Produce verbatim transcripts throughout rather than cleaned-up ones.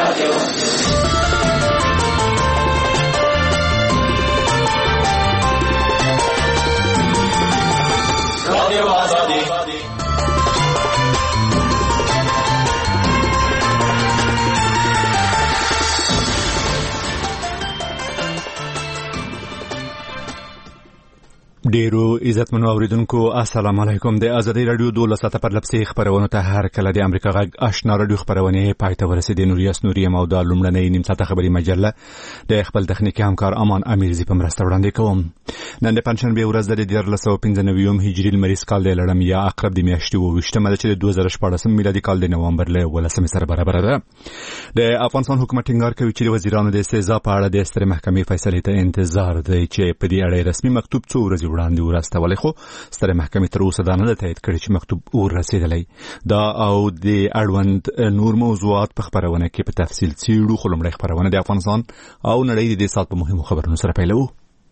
ډیرو عزتمنو اوریدونکو السلام علیکم. د ازادي رادیو دولس ساعته پر لپسې خبرونه ته هر کله د امریکا غږ آشنا رادیو خبرونه پای ته ورسېدې. نوریاس نوري او د لومړنۍ نیم ساعته خبري مجله د خپل تخنیکي همکار امان امیرزي په مرسته وړاندې کوم. نن د پنځشنبه ورځ د دیار لسو پنځه نوي هجري المریز کال د لړم یا عقرب د میاشتې وشتمه چې د دوه زره شپږ میلادي کال د نومبر له ولسمې سره برابر ده. د افغانستان حکومت ټینګار کوي چې وزیرانو د سزا په اړه د سترې محکمې فیصلې ته انتظار دی چې په دې اړه رسمي مکتوب څو ورځې وړاندې ورسولې، خو سترې محکمې تر اوسه دا نه تایید کړی چې مکتوب ورسېدلی. دا او د اړوند نور موضوعات په خبرونه کې په تفصیل څېړو، خو لومړی خبرونه د افغانستان او نړۍ د دې ساعت په مهمو خبرونو سره پیلوو.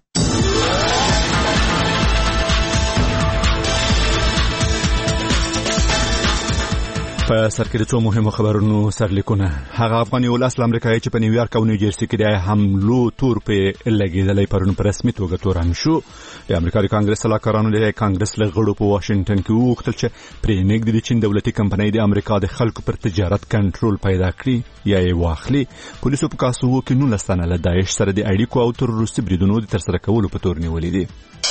په سر کې د څو مهمو خبرونو سرلیکونه. هغه افغاني ول اصل امریکایي چې په نیویارک او نیوجرسي کې د حملو تور په لګیدلې پرون په رسمي توګه تورن شو. د امریکا د کانګرس سلاکارانو د کانګرس له غړو په واشنگټن کې وغوښتل چې پرې نږدې د چین دولتي کمپنۍ د امریکا د خلکو پر تجارت کنټرول پیدا کړي یا یې واخلي. پولیسو په کاسوو کې نولس تنه له داعش سره د اړیکو او تروریستي بریدونو د ترسره کولو په تور نیولې دي.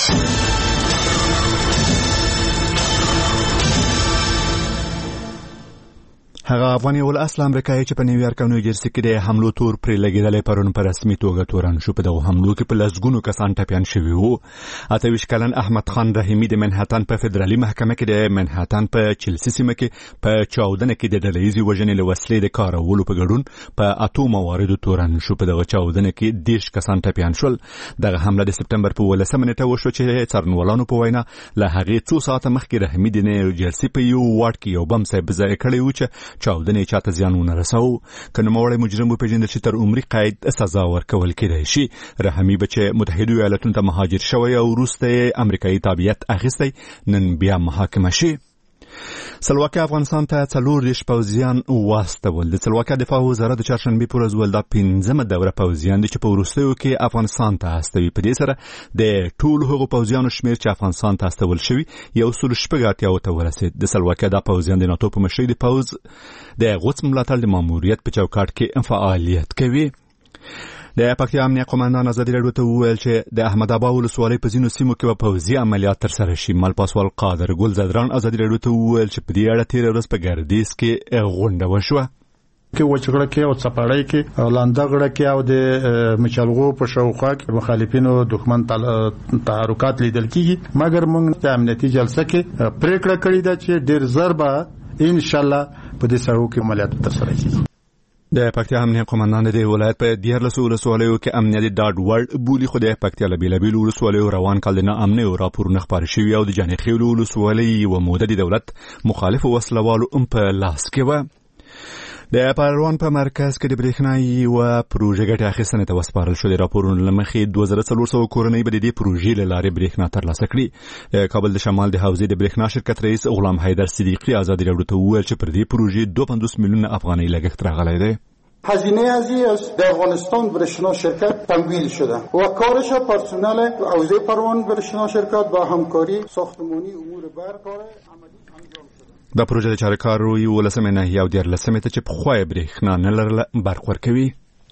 هغه افغاني ول اصل امریکایي چې په نیویارک او نیوجرسي کې د حملو تور پرې لګیدلې پرون په رسمي توګه تورن شو. په دغه حملو کې په لسګونو کسان ټپیان شوي وو. اته ویشت کلن احمد خان رحیمي د منهټن په فدرالي محکمه کې د منهټن په چلسي سیمه کې په چاودنه کې د ډلهیزې وژنې له وسلې د کارولو په ګډون په اتو مواردو تورن شو. په دغه چاودنه کې دیش کسان ټپیان شول. دغه حمله د سپتمبر په ولسمه نیټه وشو چې څارنوالانو په وینا له هغې څو ساعته مخکې رحیمي د نیوجرسي په یو واټ کې یو بم صاحب ځای کړی و چې چاودنې چاته زیان ونه رساو. که نوموړی مجرم وپېژندل شي تر عمري قید سزا ورکول کېدای شي. رحیمي به چې متحدو ایالتونو ته مهاجر شوی او وروسته امریکایي تابعیت اخیستی نن بیا محاکمه شي. سلواکیا افغانستان ته څلور دیش پوځیان واستول. د سلواکیا دفاع وزارت د چهارشنبې په ورځ ول دا پنځمه دوره پوځیان دي چې په وروستیو کې افغانستان ته استوي. په دې سره د ټولو هغو پوځیانو شمیر چې افغانستان ته استول شوي یو سل شپږ اتیاو ته ورسېد. د سلواکیا دا پوځیان د ناتو په مشرۍ د پوځ د غوڅ ملاتړ د ماموریت په چوکاټ کې فعالیت کوي. د پکتیا امنیه قومندان ازادي رادیو ته وویل چې د احمد آباد ولسوالۍ په ځینو سیمو کې به پوځي عملیات ترسره شي. مل پاسوال قادر ګل زدران ازادي رادیو ته وویل چې په دې اړه تېره ورځ په ګردیز کې غونډه وشوه. کې وچغړه کې او څپاړی کې لاندغړه کې او د مچلغو په شاوخوا کې مخالفینو دښمن تحرکات لیدل کیږي. مګر موږ د امنیتي جلسه کې پریکړه کړې ده چې ډیر ضربه ان شاء الله په دې سړو کې عملیات ترسره کیږي. د پکتیا امنیه قومندان د ولایت په دیارلس ولسوالیو کې امنیتي ډاډ وړ بولی، خو د پکتیا له بیلابیلو ولسوالیو روان کال د ناامنۍ راپورونه خپاره شوي او د جانخیلو ولسوالۍ یوه موده د دولت مخالفو وسلوالو هم په لاس کې وه. د پروان په مرکز کې د برېښنا یوه پروژه ګټه اخیستنې ته وسپارل شو. د راپورونو له مخې دوه زره څلور سوه کورنۍ به د دې پروژې له لارې برېښنا ترلاسه کړي. د کابل د شمال د حوزې د برېښنا شرکت رئیس غلام حیدر صدیقي ازادي رادیو ته وویل چې پر دې پروژې دوه پنځوس میلیونه افغانۍ لګښت راغلی دی. هزینه ازی از در افغانستان برشنا شرکت تمویل شده و کارش پرسنل حوزه پروان برشنا شرکت با همکاری ساختمانی امور برق عملی انجام شده. دا پروژه د چارکاروي ولسمه ناحیه او دیارلسمه ته چې په خوای برېښنا نه لرله برق ورکوي.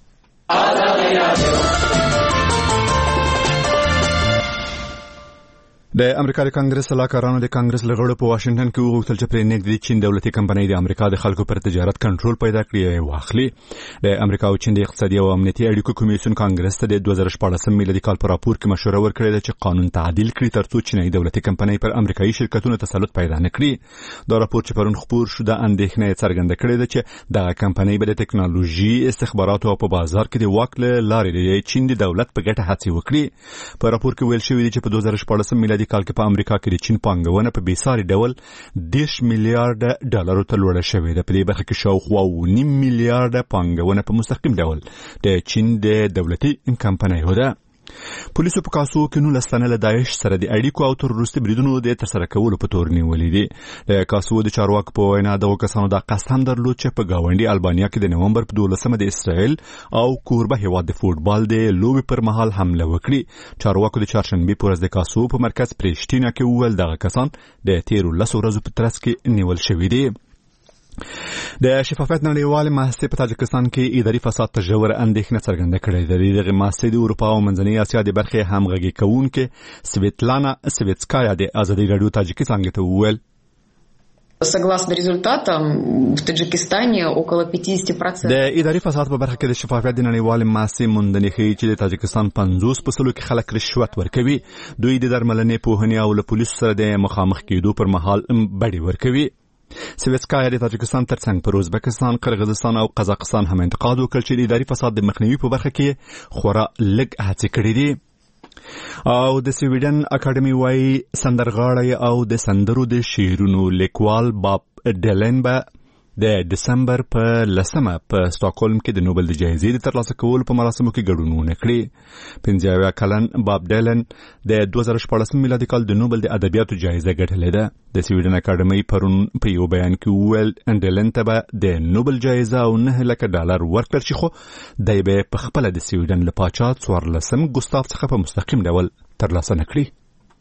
د امریکا د کانګرس سلاکارانو د کانګرس له غړو په واشنگټن کې وغوښتل چې پرې نږدې چین دولتي کمپنۍ د امریکا د خلکو پر تجارت کنټرول پیدا کړي او واخلي. د امریکا او چین د اقتصادي او امنیتي اړیکو کمیسیون کانګرس ته د دوه زره شپږ میلادي کال په راپور کې مشوره ورکړې ده چې قانون تعدیل کړي ترڅو چینایي دولتي کمپنۍ پر امریکایي شرکتونو تسلط پیدا نه کړي. دا راپور چې پرون خپور شو د اندېښنې څرګنده کړې ده چې دغه کمپنۍ به د ټکنالوژي، استخباراتو او په بازار کې د واک له لارې د چین د دولت په ګټه هڅې وکړي. په راپور کې ویل شوی دی چې په دوه زره شپږ میلادي کال کې په امریکا کې د چین پانګونه په بیساري ډول دېرش میلیارډ ډالرو ته لوړه شوې ده. په دې برخه کې شاوخوا اوه نیم میلیارډ پانګونه په مستقیم ډول د چین د دولتي کمپنیو ده. پولیسو په کاسو کې نولس تنه له داعش سره د اړیکو او تروریستي بریدونو د ترسره کولو په تور نیولې دي. د کاسو د چارواکو په وینا دغه کسانو د قصد هم درلود چې په گاونډي البانیا کې د نومبر په دولسمه د اسرائیل او کوربه هیواد د فوټبال د لوبې پر مهال حمله وکړي. چارواکو د چهارشنبه په ورځ د کاسو په مرکز پریشتینا کې وویل دغه کسان د تیرو لسو ورځو په ترڅ کې نیول شوي دي. د شفافیت نړیوالې محکمې په تاجکستان کې اداري فساد ته ژوره اندېښنه څرګنده کړې ده. دغه محکمې د اروپا او منځنۍ اسیا د برخې همغږي کوونکې سویتلانا سویتسکایا د ازادي راډیو تاجکي څانګې ته وویل Согласно результатам, в Таджикистане около пятьдесят процентов. د اداري فساد په برخه کې د شفافیت د نړیوالې محکمې موندنې ښیي چې د تاجکستان پنځوس په سلو کې خلک رشوت ورکوي. دوی د درملنې، پوهنې او له پولیسو سره د مخامخ کېدو پر مهال بډې ورکوي. سویتسکایا د تاجکستان ترڅنګ پر ازبکستان، قرغیزستان او قزاقستان هم انتقاد وکړ چې د اداري فساد د مخنیوي په برخه کې خورا لږ هڅې کړې دي. او د سویډن اکاډمي وايي سندرغاړی او د سندرو د شعرونو لیکوال باب ډیلن به د دسمبر په لسمه په سټاکهولم کې د نوبل د جایزې د ترلاسه کولو په مراسمو کې ګډون ونه کړي. پنځه اویا کلن باب ډیلن د دوه زره شپاړسم میلادي کال د نوبل د ادبیاتو جایزه ګټلې ده. د سویډن اکاډمي پرون په یو بیان کې وویل ډیلن ته به د نوبل جایزه او نه لکه ډالر ورکړل شي، خو دی به په خپله د سویډن له پاچا څوارلسم ګوستاف څخه په مستقیم ډول ترلاسه نه کړي.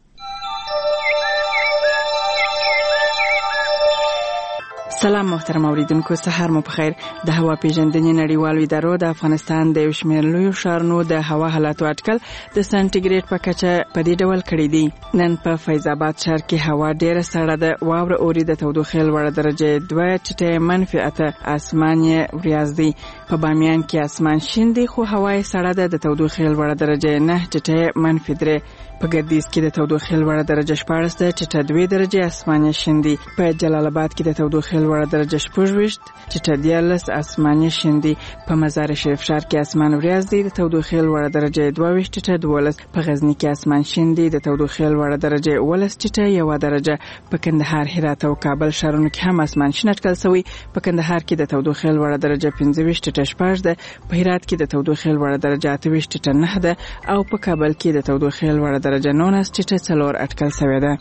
سلام محترم اوریدونکو، سهار مو بخیر. د هوا پیژندنې نړیوالو ادارو د افغانستان د یو شمېر لویو ښارونو د هوا حالاتو اټکل د سانټیګریډ په کچه په دې ډول کړی دی. نن په فیض آباد ښار کې هوا ډیره سړه ده، واوره اوري، د تودوخې لوړه درجه دوه ټیټه منفي اته، اسمان یې وریځ دی. په بامیان کې اسمان شین دی خو هوا یې سړه ده، د تودوخې لوړه درجه نه ټیټه منفي درې. په ګردیز کې د تودوخې لوړه درجه شپاړس ده، ټیټه دوه درجه، اسمان یې شین دی. په جلال آباد کې د تودوخې لوړه درجه شپږ ویشت، ټیټه دیارلس، اسمان یې شین دی. په مزار شریف ښار کې اسمان وریځ دی، د تودوخې لوړه درجه دوه ویشت، ټیټه دولس. په غزني کې اسمان شین دی، د تودوخې لوړه درجه اوولس، ټیټه یوه درجه. په کندهار، هرات او کابل ښارونو کې هم اسمان شین اټکل شوی. په کندهار کې د تودوخې لوړه درجه پنځه ویشت، ټیټه شپږ ده. په هرات کې د تودوخې لوړه درجه اته ویشت، ټیټه نه ده. او په کابل کې د تودوخې لوړه درجه نولس، ټیټه څلور اټکل شوی ده.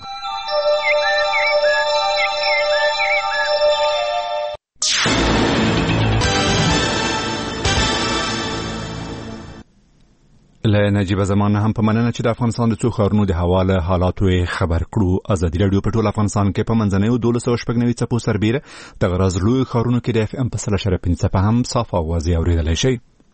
له نجیب زمان هم په مننه چې د افغانستان د څو ښارونو د هوا له حالاتو خبر کړو. ازادي راډیو په ټول افغانستان کې په منځنیو دولس سوه شپږ نوي څپو سربیره د غراز لویو ښارونو کې د اف ام په سل اشاریه پنځه څپه هم صاف اواز اورېدلی شئ.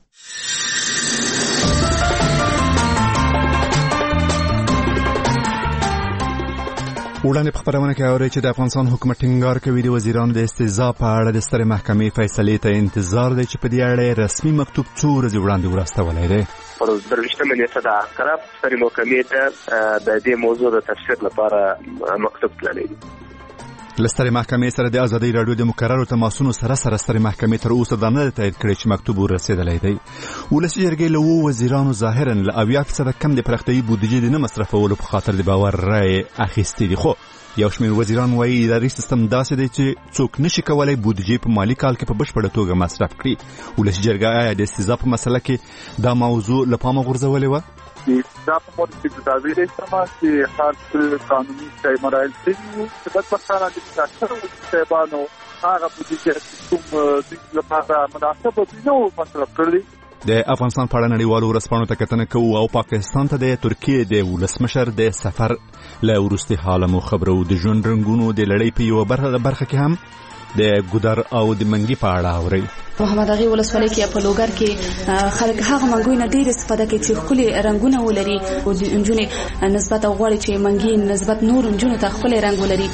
وړاندې په خبرونه کې اورئ چې د افغانستان حکومت ټینګار کوي د وزیرانو د استعزا په اړه د سترې محکمې فیصلې ته انتظار دی چې په دې اړه رسمي مکتوب څو ورځې وړاندې ورستولی دی. پر درویشتمه نیټه د عسکره سترې محکمې ته د دې موضوع د تفسیر لپاره مکتوب تللی دی. له سترې محکمې سره د ازادۍ راډیو د مکررو تماسونو سره سره سترې محکمې تر اوسه دا نه تایید کړی چې مکتوب ورسېدلی دی. ولسي جرګې له اوو وزیرانو ظاهرا له اویا فیصده کم د پراختیایي بودیجې د نه مصرفولو په خاطر د باور رایې اخیستې دي، خو یو شمېر وزیران وایي اداري سیستم داسې دی چې څوک نشي کولی بودیجې په مالي کال کې په بشپړه توګه مصرف کړي. ولسي جرګه آیا د استعزا په مسله کې دا موضوع له پامه غورځولې وه؟ دا په موضوع کې د تعبیر استعمال چې هر قانوني شی مراعل شوي وو چې بدبختانه د اکثرو صاحبانو هغه بودیجې کوم دوی لپاره مناسبه نه وو مصرف کړي. د افغانستان په اړه نړیوالو ورځپاڼو ته کتنه کوو او پاکستان ته د ترکیې د ولسمشر د سفر له وروستي حاله مو خبرو. د ژوند رنګونو د لړۍ په یوه برخه کې هم د ګودر او د منګي په اړه اورئ. محمد اغي ولسوالۍ کې په لوګر کې خلک هغه منګوي نه ډېر استفاده کوي چې ښکلي رنګونه ولري او د نجونې نسبت غواړي چې منګي نسبت نور نجونو ته ښکلي رنګ ولري.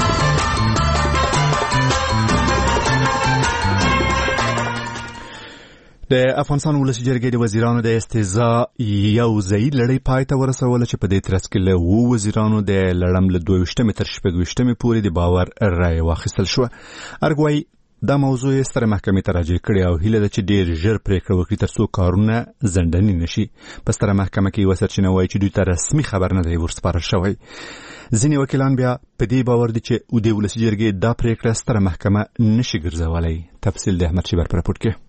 د افغانستان ولسي جرګې د وزیرانو د استعزا یو ځایي لړۍ پای ته ورسوله چې په دې ترڅ کې له اوو وزیرانو د لړم له دوه ویشتمې تر شپږ ویشتمې پورې د باور رایې واخیستل شوه. ارګ دا موضوع یې سترې محکمې ته راجع کړې او هیله ده چې ډېر ژر پرېکړه وکړي تر څو کارونه ځنډني نشي. په ستره محکمه کې یوه سرچینه وایي چې دوی ته رسمي خبر نه دی ورسپارل شوی. ځینې وکیلان بیا په دې باور دي چې د ولسي جرګې دا پرېکړه ستره محکمه نشي ګرځولی. تفصیل د احمد شیبر په راپورټ کې.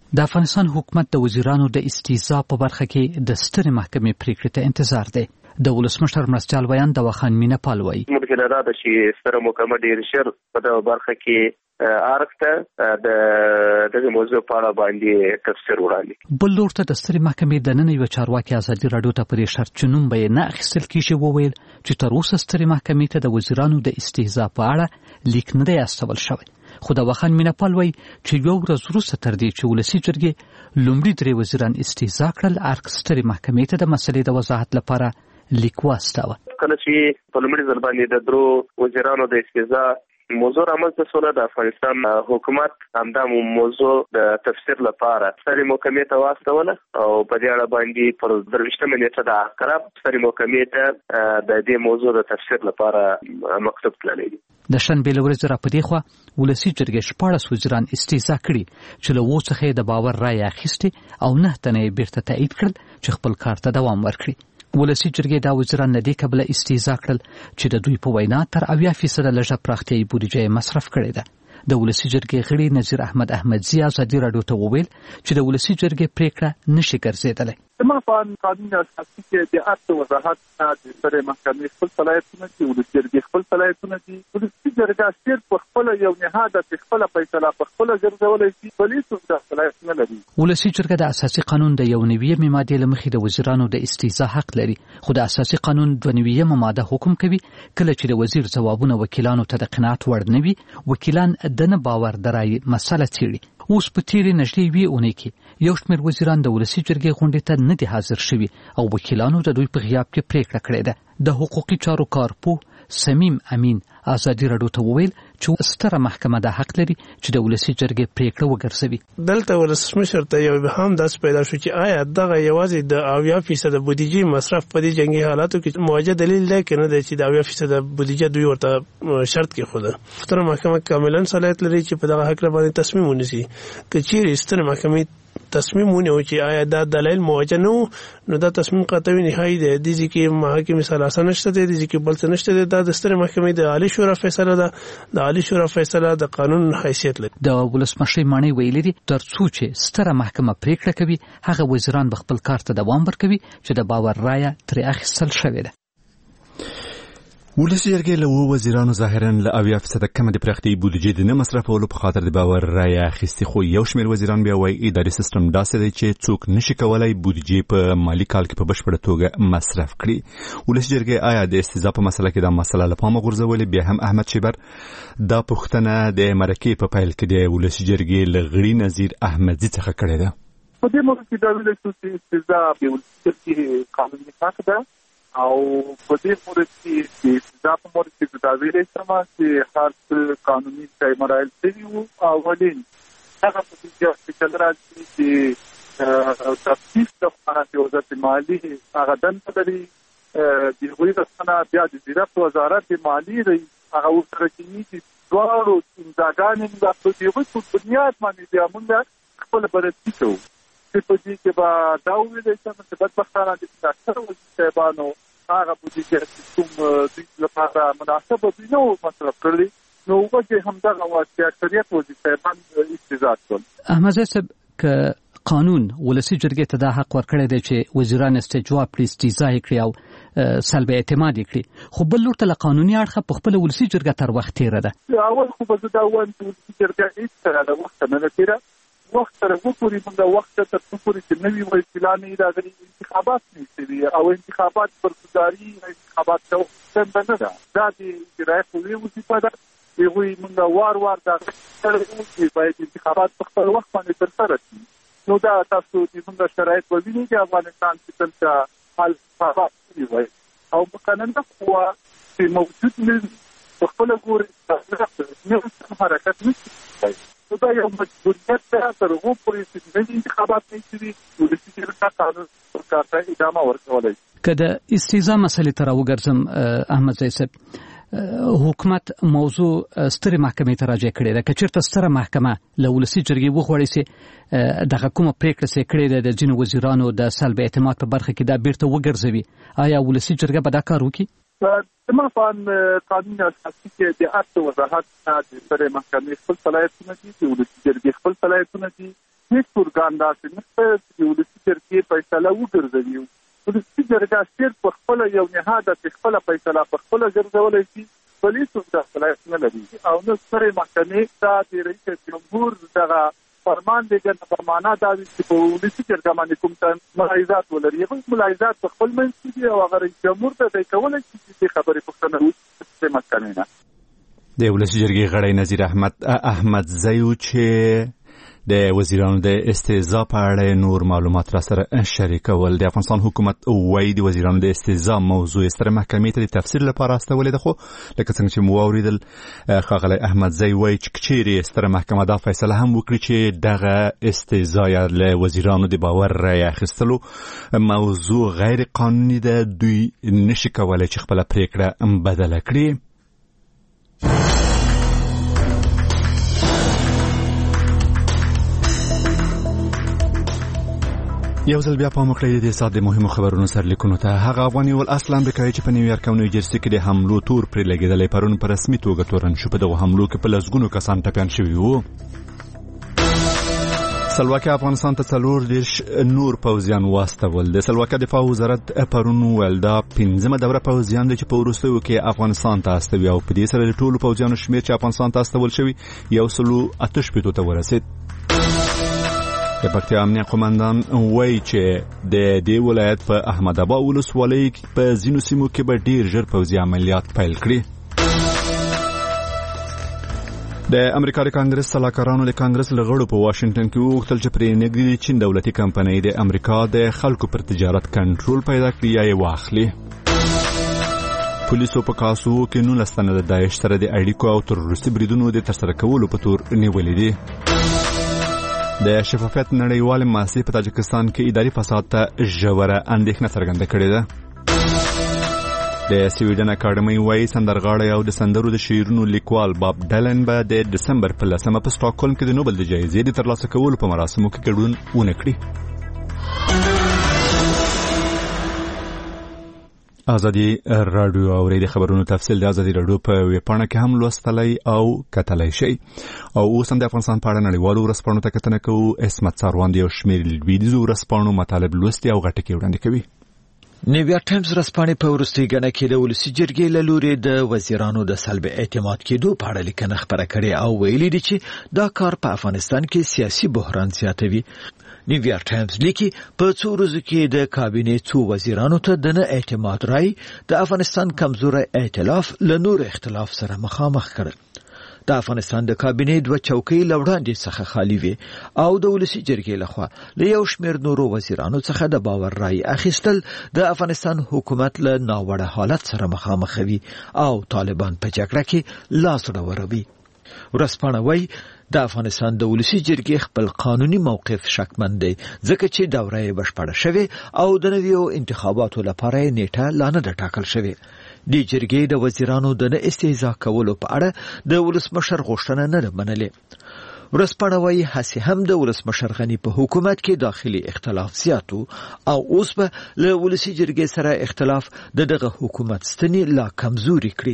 د افغانستان حکومت د وزیرانو د استیضاح په برخه کې د سترې محکمې پریکړې ته انتظار دی. د ولسمشر مرستیال ویان دواخان مینا پال وایي موږ له راده چې ستره محکمه ډیر شر په دغه برخه کې ارکته د دغه موضوع په اړه باندې تفسیر وړاندې. بل لور ته د سترې محکمې د نن یو چارواکي ازادي راډیو ته پرې شرط چنوم به نه اخیستل کیږي وویل چې تر اوسه سترې محکمې ته د وزیرانو د استیضاح په اړه لیک نه دی استول شوی. خو دواخان مینا پال وایي چې یو ورځ وروسته تر دې چې ولسي جرګې لومړي درې وزیران استیضاح کړل ارک سترې محکمې ته د مسلې د وضاحت لپاره لیک واستاوه. کله چې په لومړي ځل باندې د درو وزیرانو د استیضاح موضوع رامنځته شوه د افغانستان حکومت همدا موضوع د تفسیر لپاره سترې محکمې ته واستوله او په دې اړه باندې پر درویشتمه نیټه د عقرب سترې محکمې ته د دې موضوع د تفسیر لپاره مکتوب تللی دی. د شنبې له ورځې راپدې خوا ولسي جرګې شپاړس وزیران استیضاح کړي چې له اووه څخه یې د باور رایې اخیستې او نه تنه یې بیرته تایید کړل چې خپل کار ته دوام ورکړي. ولسي جرګې دا وزیران له دې کبله استیضاح کړل چې د دوی په وینا تر اویا فیصده لږه پراختیایي بودیجه مصرف کړې ده. د ولسي جرګې غړي نذیر احمد احمدزي ازادي راډیو ته وویل چې د ولسي جرګې پریکړه نشي ګرځېدلی. زما په قانون اساسي کې د اته وضاحت د سترې محکمې خپل صلاحیتونه دي، ولسي جرګې خپل صلاحیتونه دي. ولسي جرګه صرف په خپل یو نهاده په خپل فیصله په خپل ګرځولای شي، بلې څه صلاحیت نه لري. ولسي جرګه د اساسي قانون د یو نوي ماده لمخې د وزیرانو د استیضاح حق لري، خو د اساسي قانون د نوي ماده حکم کوي کله چې د وزیر ځوابونه وکیلانو ته د قناعت وړ نه وي، وکیلان د نه باور درای مسله څیړي. اوس په تیرې نږدې وی اونۍ کې یو شمېر وزیران د ولسي جرګې غونډې ته نه دي حاضر شوي او وکیلانو د دوی په غیاب کې پریکړه کړې ده. د حقوقي چارو کارپوه سمیم امین ازادي راډیو ته وویل چې ستره محکمه د حق لري چې د ولسي جرګې پریکړه وګرځوي. دلته ولسمشر ته یو ابهام داس پیدا شو چې آیا دغه یوازې د اویا فیصد بودیجې مصرف په دې جنگي حالاتو کې موجه دلیل دی کنه دی چې د اویا فیصد بودیجه دوی ورته شرط کې خوده. ستره محکمه کاملا صلاحیت لري چې په دغه حق باندې تصمیم ونیسي. که چیرې ستره محکمه تصمیم ونیو چې آیا دا دلایل موجه نه نو دا تصمیم قطعي نهایی دی. د دې کې محکمې مثلا نشته دی، د دې کې بل څه نشته دی. دا د سترې محکمې د عالی شورا فیصله ده. د عالی شورا فیصله د قانون حیثیت لري. د ولسمشر مانی ویلي دي تر څو چې ستره محکمه پریکړه کوي هغه وزیران به خپل کار ته دوام ورکوي چې د باور رایه ترې اخیستل شوې ده. ولسي جرګې له اووه وزیرانو ظاهرا له اویا فیصده کمه د پراختیایي بودیجې د نه مصرفولو په خاطر د باور رایه اخیستې، خو یو شمېر وزیران بیا وایي اداري سیستم داسې دی چې څوک نشي کولای بودیجې په مالي کال کې په بشپړه توګه مصرف کړي. ولسي جرګې آیا د استیضاح په مسله کې دا مسله له پامه غورځولې؟ بیا هم احمد شیبر دا پوښتنه د مرکې په پیل کې د ولسي جرګې له غړي نذیر احمدزي څخه کړې ده. په دې موضوع کې دا ویل شوی چې استیضاح د ولسي جرګې قانوني حق ده او په دې مورد کې چې دا په مورد کې دا ویلې سم چې هر قانوني ځای مراحل شوي وو. اولین هغه په دې چې راځي چې تفتیش لپاره چې وزارت مالي هغه دنده لري، د هغوی رسنه بیا د زیرت وزارت مالي دی هغه ورسره کېني چې دواړو امضاګانې موږ په دې په بنیاد باندې بیا موږ خپل بررسي کوو. چې په دې کې به دا وویلی شم چې بدبختانه د ډاکټر وزیر صاحبانو هغه بودیجه چې کوم دوی لپاره مناسبه دوی نه مصرف کړلي، نو وجه همدغه وه چې اکثریت وزیر صاحبان استیضاح کړل. احمد صاحب که قانون ولسي جرګې ته دا حق ورکړی دی چې وزیران استجواب کړي، استیضاح یې کړي او سلب اعتماد یې کړي، خو بل لور ته له قانوني اړخه په خپله ولسي جرګه تر وخت تېره ده. اول خو به زه دا وایم چې ولسي جرګه هېڅ سره له وخته نه ده تېره. وخت سره وپورې موږ وخت تر څو پورې چې نوي وکیلان یې راغلي انتخابات نه شوي او انتخابات برخورداري انتخابات څنګه نه ده. دا د اجرایه قوې وظیفه ده. هغوی موږ وار وار دا کړی وو چې باید انتخابات په خپل وخت باندې ترسره شي. نو دا تاسو د موږ شرایط ووینئ د افغانستان کې دلته حال انتخابات شوي وای او مقننه قوه چې موجود نه وي په خپله ګورې نوی حرکت نه شي. نو دا یو مجبوریت ده تر هغو پورې چې نوي انتخابات نه شوي ولسي جرګه قانون پر کار ته ادامه ورکولی شي. که د استیضاح مسلې ته راوګرځم احمد ځای صاحب، حکومت موضوع سترې محکمې ته راجع کړې ده. که چېرته ستره محکمه له ولسي جرګې وغواړي چې دغه کومه پرېکړه چې کړې ده د ځینو وزیرانو د سلب اعتماد په برخه کې دا بیرته وګرځوي، آیا ولسي جرګه به دا کار وکړي؟ زما په قانون اساسي کې د اته وضاحت د سترې محکمې خپل صلاحیتونه دي، د ولسي جرګې خپل صلاحیتونه دي. هیڅ ارګان داسې نشته چې ولسي جرګې فیصله وګرځوي. ولسي جرګه صرف په خپله یو نهاد چې خپله فیصله په خپله ګرځولی شي، پولیس هم دا صلاحیت نه لري او نه سترې محکمې دا د رئیس جمهور دغه فرمان دیګنه په معنا دا وي چې په ولسي جرګه باندې کوم ملاحظات ولري. هغه ملاحظات په خپل منځ کې دي او هغه رئیس جمهور ته دی کولی شي چې دې خبرې پوښتنه وکړي محکمې نه. د ولسي جرګې غړی نظیر احمد احمدزی و چې د وزیرانو د استهزاء په اړه نور معلومات را سره شریکول. د افغانستان حکومت وایي د وزیرانو د استهزاء موضوع ستره محکمې ته د تفسیر لپاره استولې ده، خو لکه څنګه چې مو واورېدل ښاغلی احمدزی وایي چې چیرې ستره محکمه دا فیصله هم وکړي چې دغه استهزاء یا له وزیرانو د باور رای اخیستلو موضوع غیر قانوني ده، دوی نشي کولی چې خپله پرېکړه بدله کړي. یو ځل بیا پام وکړئ د ساعت د مهمو خبرونو سرلیکونو ته. هغه افغاني الاصل امریکایي چې په نیویارک او نیوجرسي کې د حملو تور پرې لګېدلی پرون په رسمي توګه تورن شو. په دغو حملو کې په لسګونو کسان ټپیان شوي وو. سلواکیا افغانستان ته څلور دېرش نور پوځیان واستول. د سلواکیا دفاع وزارت پرون وویل دا پنځمه دوره پوځیان دي چې په وروستیو کې افغانستان ته استوي او په دې سره د ټولو پوځیانو شمېر چې افغانستان ته استول شوي یو سلو اته شپېتو ته ورسېد. د پکتیا امنیه قومندان وایي چې د دې ولایت په احمد اباد ولسوالۍ په ځینو سیمو کې به ډېر ژر پوځي عملیات پیل کړي. د امریکا د کانګرس سلاکارانو د کانګرس له غړو په واشنگټن کې وغوښتل چې پرې نږدې د چین دولتي کمپنۍ د امریکا د خلکو پر تجارت کنټرول پیدا کړي یا یې واخلي. پولیسو په کاسو کې نولس تنه د داعش سره د اړیکو او تروریستي بریدونو د ترسره کولو په تور نیولي دي. د شفافیت نړیوال مؤسسې په تاجکستان کې اداري فساد ته ژوره اندېښنه څرګنده کړې ده. د سویډن اکاډمۍ وایي سندرغاړی او د سندرو د شعرونو لیکوال باب ډایلن به د ډسمبر په لسمه په سټاکهولم کې د نوبل د جایزې د ترلاسه کولو په مراسمو کې ګډون ونه کړي. ازادي رادیو اوري د خبرونو تفصیل د ازادي رادیو په ویبپاڼه کې هم لوستلای او کتلای شي. او اوس هم د افغانستان په اړه نړیوالو ورځپاڼو ته کتنه کوو. اسمت ساروان د یو شمېر لویدیځو ورځپاڼو مطالب لوستي او غټکې وړاندې کوي. نیویارک ټایمز ورځپاڼې په وروستۍ ګڼه کې د ولسي جرګې له لورې د وزیرانو د سلب اعتماد کېدو په اړه لیکنه خپره کړې او ویلي دي چې دا کار په افغانستان کې سیاسي بحران زیاتوي. نیویارک ټایمز لیکي په څو ورځو کې د کابینې څو وزیرانو ته د نه اعتماد رای د افغانستان کمزوری ائتلاف له نور اختلاف سره مخامخ کړ. د افغانستان د کابینې دوه چوکۍ له وړاندې څخه خالي وي او د ولسي جرګې لخوا له یو شمېر نورو وزیرانو څخه د باور رای اخیستل د افغانستان حکومت له ناوړه حالت سره مخامخوي او طالبان په جګړه کې لاس وروړي. ورځپاڼه وایي د افغانستان د ولسي جرګې خپل قانوني موقف شکمن دی ځکه چې دوره یې بشپړه شوې او د نویو انتخاباتو لپاره یې نیټه لا نه ده ټاکل شوې. د جرګې د وزیرانو د نه استهزاء کولو په اړه د ولسمشر غوښتنه نه ده منلې. ورځپاڼه وایي هسې هم د ولسمشر غني په حکومت کې داخلي اختلاف زیاتو او اوس به له ولسي جرګې سره اختلاف د دغه حکومت ستنې لا کمزوري کړي.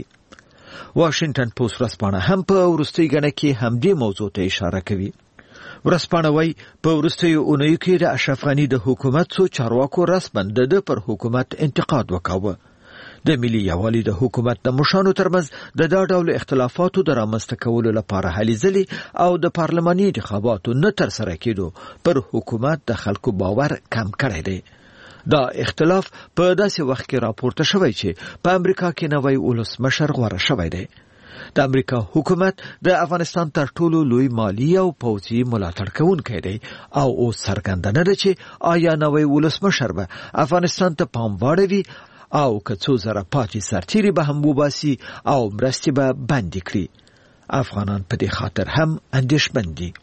واشنگټن پوسټ ورځپاڼه هم په وروستۍ ګڼه کې همدې موضوع ته اشاره کوي. ورځپاڼه وایي په وروستیو اونیو کې د اشرف غني د حکومت څو چارواکو رسما د ده پر حکومت انتقاد وکاوه. د ملي یووالي د حکومت د مشرانو ترمنځ د دا ډول اختلافاتو د رامنځته کولو لپاره هلې ځلې او د پارلماني انتخاباتو نه ترسره کېدو پر حکومت د خلکو باور کم کړی دی. دا اختلاف په داسې وخت کې راپورته شوی چې په امریکا کې نوی ولسمشر غوره شوی دی. د امریکا حکومت د افغانستان تر ټولو لوی مالی او پوځي ملاتړ کوونکی دی او اوس څرګنده نه ده چې آیا نوی ولسمشر به افغانستان ته پام واړوي او که څو زره پاتې سرتیري به هم وباسي او مرستې به بندي کړي. افغانان په دې خاطر هم اندېښمن دي.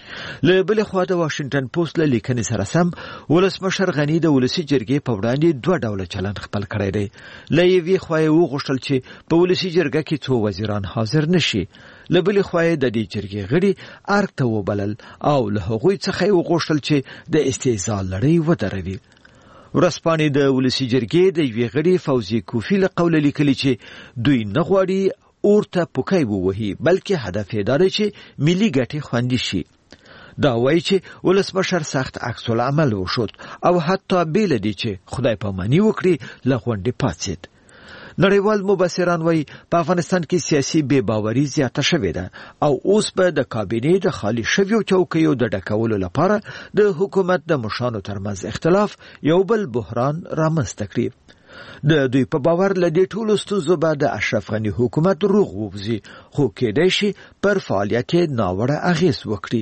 له بلې خوا د واشنگټن پوسټ له لیکنې سره سم ولسمشر غني د ولسي جرګې په وړاندې دوه ډوله چلند خپل کړی دی. له یوې خوا یې وغوښتل چې په ولسي جرګه کې څو وزیران حاضر نشي، له بلې خوا یې د دې جرګې غړي ارګ ته وبلل او له هغوی څخه یې وغوښتل چې د استهزاء لړۍ ودروي. ورځپاڼې د ولسي جرګې د یوې غړي فوزي کوفي له قوله لیکلي چې دوی نه غواړي اور ته پوکی ووهي بلکې هدف یې دا دی چې ملي ګټې خوندي شي. دا وایي چې ولسمشر سخت عکس العمل وشود او حتی بیل دی چې خدای پاماني وکړي لغونډې پاتید. نړیوال مبصران وایي په افغانستان کې سیاسي بې باوري زیاته شوې ده او اوس به د کابینې د خالي شویو چوکیو د ډکولو لپاره د حکومت د مشرانو ترمنځ اختلاف یو بل بحران رامنځته کړي. د دوی په باور له دې ټولو ستونزو به د اشرف غني حکومت روغ ووځي، خو کېدای شي پر فعالیت یې ناوړه اغېز وکړي.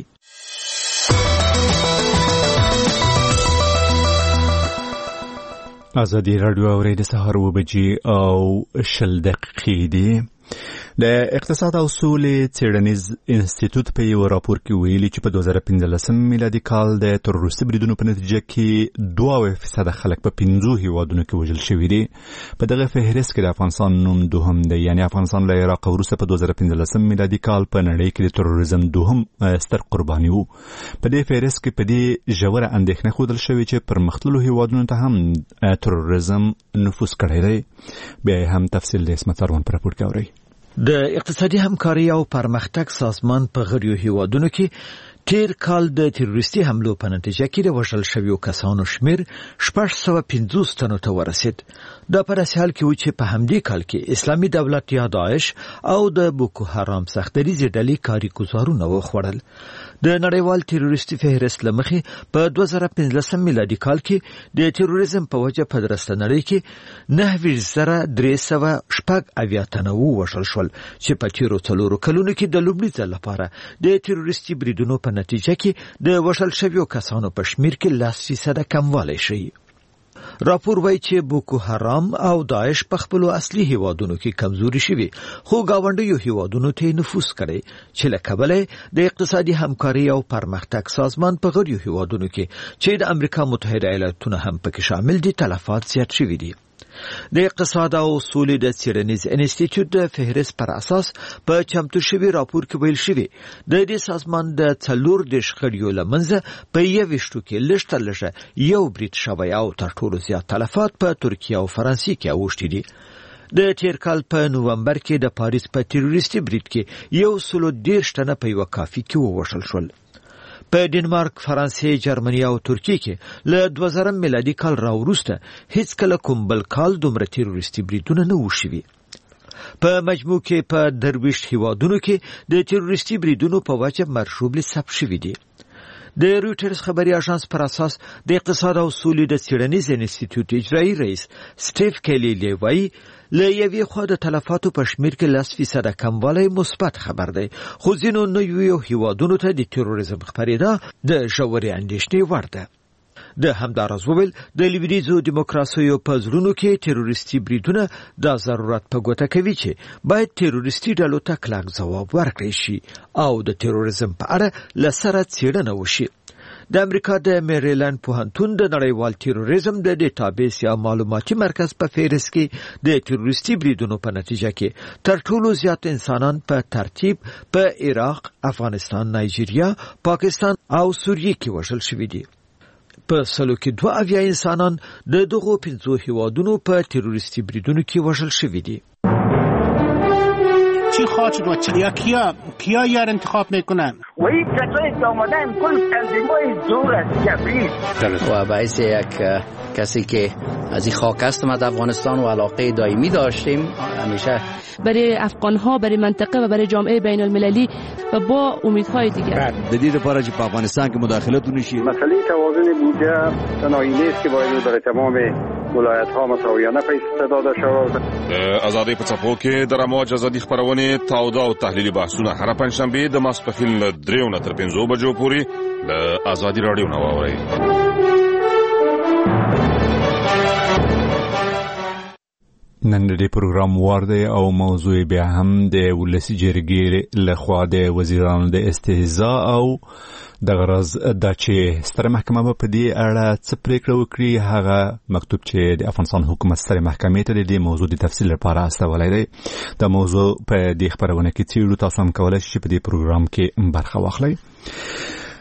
ازادي راډیو اوري د سهار و بجې او شل دقیقې دي. د اقتصاد او سولې څېړنیز انسټیټوټ په یو راپور کې ویلي چې په دوه زره پنځلسم میلادي کال د تروریستي بریدونو په نتیجه کې دوه اویا فیصده خلک په پنځو هیوادونو کې وژل شوي دي. په دغه فهرست کې د افغانستان نوم دوهم دی، یعنی افغانستان له عراق وروسته په دوه زره پنځلسم میلادي کال په نړۍ کې د تروریزم دوهم ستر قرباني وو. په دې فهرست کې په دې ژوره اندېښنه ښودل شوې چې پرمختللو هیوادونو ته هم تروریزم نفوذ کړی دی. بیا هم تفصیل د اسمت سروان په راپور کې اورئ. د اقتصادي همکاري او پرمختګ سازمان په غړیو هیوادونو کې تیر کال د تروریستي حملو په نتیجه کې د وژل شویو کسانو شمیر شپږ سوه پنځوس تنو ته ورسید. دا په داسې حال کې و چې په همدې کال کې اسلامي دولت یا داعش او د بوکو حرام سختدریزې ډلې کاري ګزارونه وخوړل. د نړیوال تروریستي فهرست له مخې په دوه زره پنځلسم میلادي کال کې د تروریزم په وجه په درسته نړۍ کې نهه ویشت زره درې سوه شپږ اویا تنه ووژل شول چې په تیرو څلورو کلونو کې د لومړي ځل لپاره د تروریستي بریدونو په نتیجه کې د وژل شویو کسانو په شمیر کې لس فیصده کموالی شوی. راپور وایي چې بوکو حرام او داعش په خپلو اصلي هیوادونو کې کمزوري شوي، خو ګاونډیو هیوادونو ته نفوذ کړی چې له کبله د اقتصادي همکاري او پرمختګ سازمان په غړیو هیوادونو کې چې د امریکا متحده ایالاتونو هم پکې شامل دي تلفات زیات شوي دي. د اقتصاد او سولې د څېړنیز انسټیټیوټ د فهرست پر اساس په چمتو شوي راپور کې ویل شوي د دې سازمان د څلور دېرش غړیو له منځه په یوویشتو کې لږ تر لږه یو برید شوی او تر ټولو زیات تلفات په ترکیه او فرانسې کې اوښتي دي. د تیر کال په نومبر کې د پاریس په تروریستي برید کې یو سلو دېرش تنه په یوه کافي کې ووژل شول. په ډنمارک، فرانسې، جرمني او ترکیه کې له دوه زره میلادي کال راوروسته هیڅ کله کوم بل کال دومره تروریستي بریدونه نه وو شوي. په مجموع کې په درویشت هیوادونو کې د تروریستي بریدونو په وجه مرشوب ثبت شوي دي. د رویټرز خبري اژانس پر اساس د اقتصاد او سولې د څېړنیز انسټیټیوټ اجرایي رئیس سټیف کیلی لیوای له یوې خوا د تلفاتو په شمیر کې لس فیصده کموالی مثبت خبر دی، خو ځینو نویو هیوادونو ته د تروریزم خپرېدا د ژورې اندېښنې وړ ده. د همداراز وویل د لویدیځو دیموکراسیو په زړونو کې تروریستي بریدونه دا ضرورت په ګوته کوي چې باید تروریستي ډلو ته کلک ځواب ورکړی شي او د تروریزم په اړه له سره څېړنه وشي. د امریکا د میریلند پوهنتون د نړیوال تروریزم د ډیټابیس یا معلوماتي مرکز په فهرست کې د تروریستي بریدونو په نتیجه کې تر ټولو زیات انسانان په ترتیب په عراق، افغانستان، نایجیریا، پاکستان او سوریه کې وژل شوي دي. په سلو کې دوه اویا انسانان د دغو پنځو هیوادونو په تروریستي بریدونو کې وژل شوي دي. چی خواهد شد و چی کیا کیا یار انتخاب میکنن و این کسایی که آمدن کل تنظیم‌های زور است کبیر و باعث یک کسی که از این خاک هستم از افغانستان و علاقه دائمی داشتیم همیشه برای افغان‌ها، برای منطقه و برای جامعه بین المللی و با امیدهای دیگر د دې لپاره چې په افغانستان کې مداخلت ونشي. مسئله توازن بودجه تنهایی نیست که باید برای تمام ولایت ها مساویانه پیسې داده شود. ازادي په څپو کې د رموج ازادي خبرونه تاوده او تحلیلي بحثونه هر پنځشنبه د ماسپښین له دریو نه تر پنځو بجو پورې د ازادي رادیو نه واورئ. نن د پروګرام ورده او موضوع بیا هم د ولسی جرګې لخوا د وزیرانو د استهزاء او د غرض د چې ستره محکمه په دې اړه څه پریکړه وکړي. هغه مکتوب چې د افغانستان حکومت ستره محکمې ته د دې موضوع د تفصیل لپاره استولای دی. د موضوع په دې خبرونه کې څیړو، تاسو هم کولای شئ په دې پروګرام کې برخه واخلئ.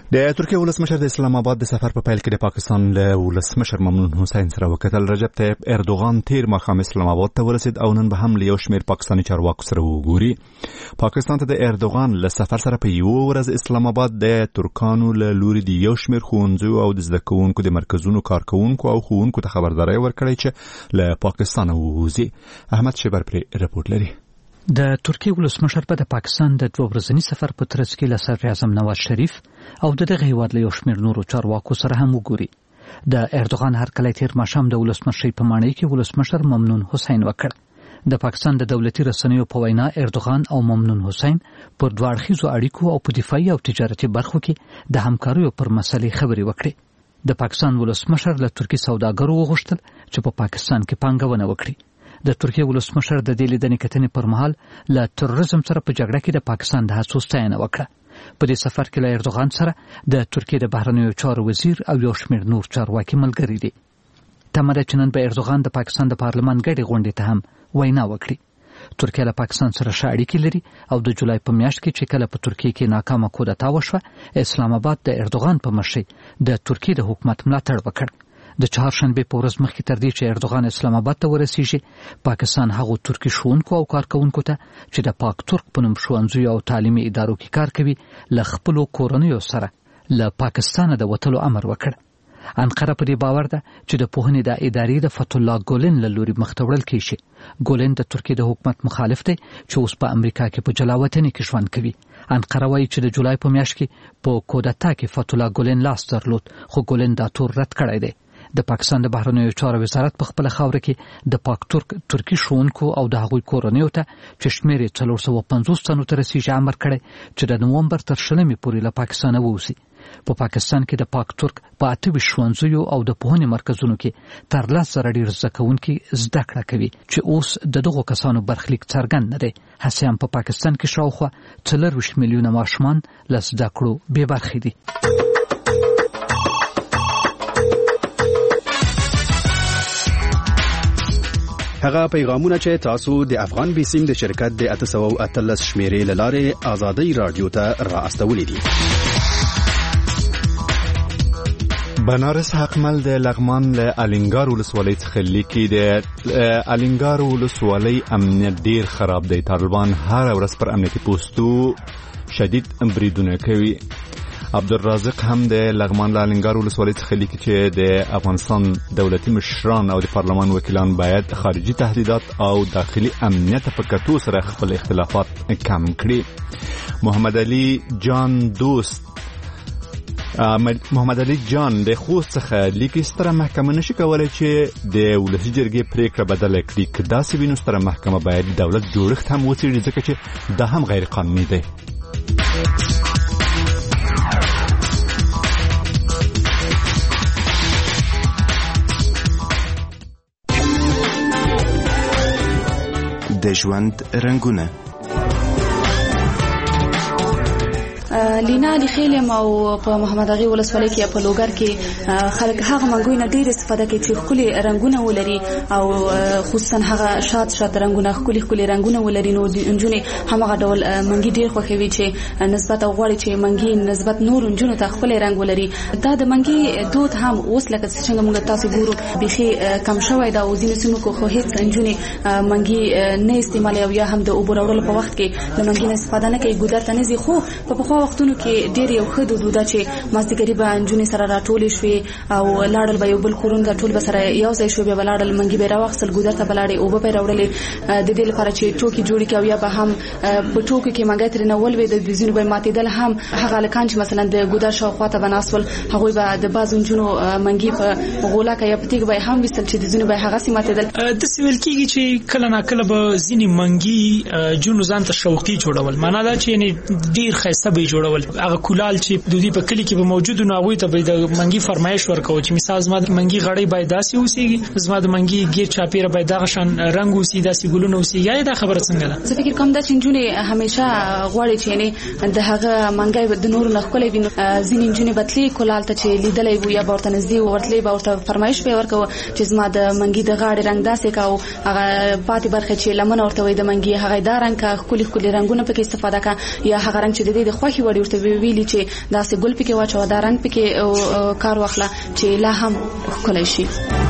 د ترکیه ولسمشر د اسلام آباد د سفر په پیل کې د پاکستان له ولسمشر ممنون حسین سره وکتل. رجب طیب اردوغان تیر ماښام اسلام آباد ته ورسید او نن به هم له یو شمېر پاکستاني چارواکو سره وګوري. پاکستان ته د اردوغان له سفر سره په یوه ورځ اسلام آباد د ترکانو له لوري د یو شمېر ښوونځیو او د زده کوونکو د مرکزونو کارکوونکو او ښوونکو ته خبرداری ورکړی چې له پاکستانه ووځي. احمد شیبر پرې رپورټ لري. د ترکیه ولسمشر په د پاکستان د دوه ورځني سفر په ترڅ کې له صدر اعظم نواز شریف او د دغه هیواد له یو شمېر نورو چارواکو سره هم وګوري. د اردوغان هرکلی تیر ماښام د ولسمشر په ماڼۍ کې ولسمشر ممنون حسین وکړ. د پاکستان د دولتي رسنیو په وینا اردوغان او ممنون حسین پر دوه اړخیزو اړیکو او په دفاعي او تجارتي برخو کې د همکاریو پر مسلې خبرې وکړي. د پاکستان ولسمشر له ترکي سوداګرو وغوښتل چې په پاکستان کې پانګونه وکړي. د ترکیه ولسمشر د دې لیدنې کتنې پر مهال له تروریزم سره په جګړه کې د پاکستان د هڅو ستاینه وکړه. په دې سفر کې له اردوغان سره د ترکیه د بهرنیو چارو وزیر او یو شمېر نور چارواکي ملګري دي. تمه ده چې نن به اردوغان د پاکستان د پارلمان ګډې غونډې ته هم وینا وکړي. ترکیه له پاکستان سره ښه اړیکې لري او د جولای په میاشت کې چې کله په ترکیه کې ناکامه کودتا وشوه، اسلام آباد د اردوغان په مشرۍ د ترکیه د حکومت ملاتړ وکړ. د چهارشنبې په ورځ مخکې تر دې چې اردوغان اسلام آباد ته ورسیږي، پاکستان هغو ترکي ښوونکو او کارکوونکو ته چې د پاک ترک په نوم ښوونځیو او تعلیمي ادارو کې کار کوي له خپلو کورنیو سره له پاکستانه د وتلو امر وکړ. انقره په دې باور ده چې د پوهنې د ادارې د فتح الله ګولن له لوري مخته وړل کیږي. ګولن د ترکیې د حکومت مخالف دی چې اوس په امریکا کې په جلاوطنۍ کې ژوند کوي. انقره وایي چې د جولای په میاشت کې په کودتا کې فتح الله ګولن لاس درلود، خو ګولن دا تور رد کړی دی. د پاکستان د بهرنیو چارو وزارت په خپل خاوره کې د پاک ترک ترکی ښوونکو او د هغوی کورنیو ته چې شمېر یې څلور سوه پنځوس تنو ته رسیږي امر کړی چې د نومبر تر شلمې پورې له پاکستانه ووځي. په پاکستان کې د پاک ترک په اته ویشت ښوونځیو او د پوهنې مرکزونو کې تر لس زره ډېر زده کوونکي زده کړه کوي چې اوس د دغو کسانو برخلیک څرګند نه دی. هسې هم په پاکستان کې شاوخوا څلورویشت میلیونه ماشومان له زده کړو بې برخې دي. هغه پیغامونه چې تاسو د افغان بیسیم د شرکت د اته سوه او اتلس شمیرې له لارې آزادۍ رادیو ته را استولې دي. بنارس حقمل د لغمان له الینګار ولسوالۍ څخه لیکي د الینګار ولسوالۍ امنیت ډیر خراب دی. طالبان هر ورځ پر امنیتي پوسټو شدید بریدونه کوي. عبدالرازق هم د لغمان له الینګار ولسوالۍ څخه لیکي چې د افغانستان دولتي مشران او د پارلمان وکیلان باید خارجي تهدیدات او داخلي امنیت په کتو سره خپل اختلافات کم کړي. محمد علي جان دوست محمد علي جان د خوست څخه لیکي ستره محکمه نشي کولای چې د ولسي جرګې پریکړه بدله کړي. که داسې وي نو ستره محکمه باید د دولت جوړښت هم وڅېړي ځکه چې دا هم غیر قانوني دی. د ژوند رنګونه لینا علی خیلم او په محمد اغي ولسوالۍ کې په لوګر کې خلک هغه منګوي نه ډېر استفاده کوي چې خولي رنگونه ولري او خصوصا هغه شات شات رنگونه خولي خولي رنگونه ولري. نو د انجونې همغه ډول منګي ډېر خوښوي چې نسبت غوړي چې منګي نسبت نور انجونو ته خپل رنگ ولري. دا د منګي دود هم اوس لکه څنګه موږ تاسو ګورو بيخي کم شوی دا او ځینې سیمو کې خو هیڅ انجونې منګي نه استعمالي او یا هم د اوبو راوړلو په وخت کې د منګي نه استفاده نه کوي. ګودر ته نه ځي خو په پخوا وختونو کې ډېر یو ښه دود ده چې مازدیګري به نجونې سره راټولې شوې او لاړل به یو بل کورونو ته ټول به سره یو ځای شوې، بیا به لاړل منګي به راواخیستل ګودر ته به لاړې اوبه به یې راوړلې د دې لپاره چې ټوکې جوړې کړي او یا به هم په ټوکو کې منګی ترېنه ولوېده د ځینو به یې ماتېدل. هم هغه هلکان چې مثلا د ګودر شاوخوا ته به ناست ول هغوی به د بعضو نجونو منګي په غولکه یا په تیږ به یې هم ویستل چې د ځینو به یې هغسې ماتېدل. داسې ویل کېږي چې کله ناکله به ځینې منګي جونو ځان ته شوقي جوړول، معنا دا چې یعنې ډېر ښایسته به یې جوړول. هغه کولال چې د دوی په کلي کې به موجود نو هغوی ته به د منګي فرمایش ورکوه چې مثال زما د منګي غړۍ باید داسې اوسېږي، زما د منګي ګیر چاپېره باید دغه شان رنګ اوسي، داسې ګلونه اوسي. یا دا خبره څنګه ده؟ زه فکر کوم دا چې نجونې همیشه غواړي چې یعنې د هغه منګی د نورو نه ښکلی وي. نو ځینې نجونې به تلې کولال ته چې لیدلی وو یا به ورته نږدې و ورتلې به ورته فرمایش به یې ورکوه چې زما د منګي د غاړې رنګ داسې که او هغه پاتې برخې چې لمنه ورته وایي د منګي هغه دا رنګ که ښکلي ښکلي رنګونه پکې استفاده که یا هغه رنګ چې د دې د خوښې وړي ورته ویلي چې داسې ګل پکې واچو دا رنګ پکې کار واخله چې لا هم ښکلی شي.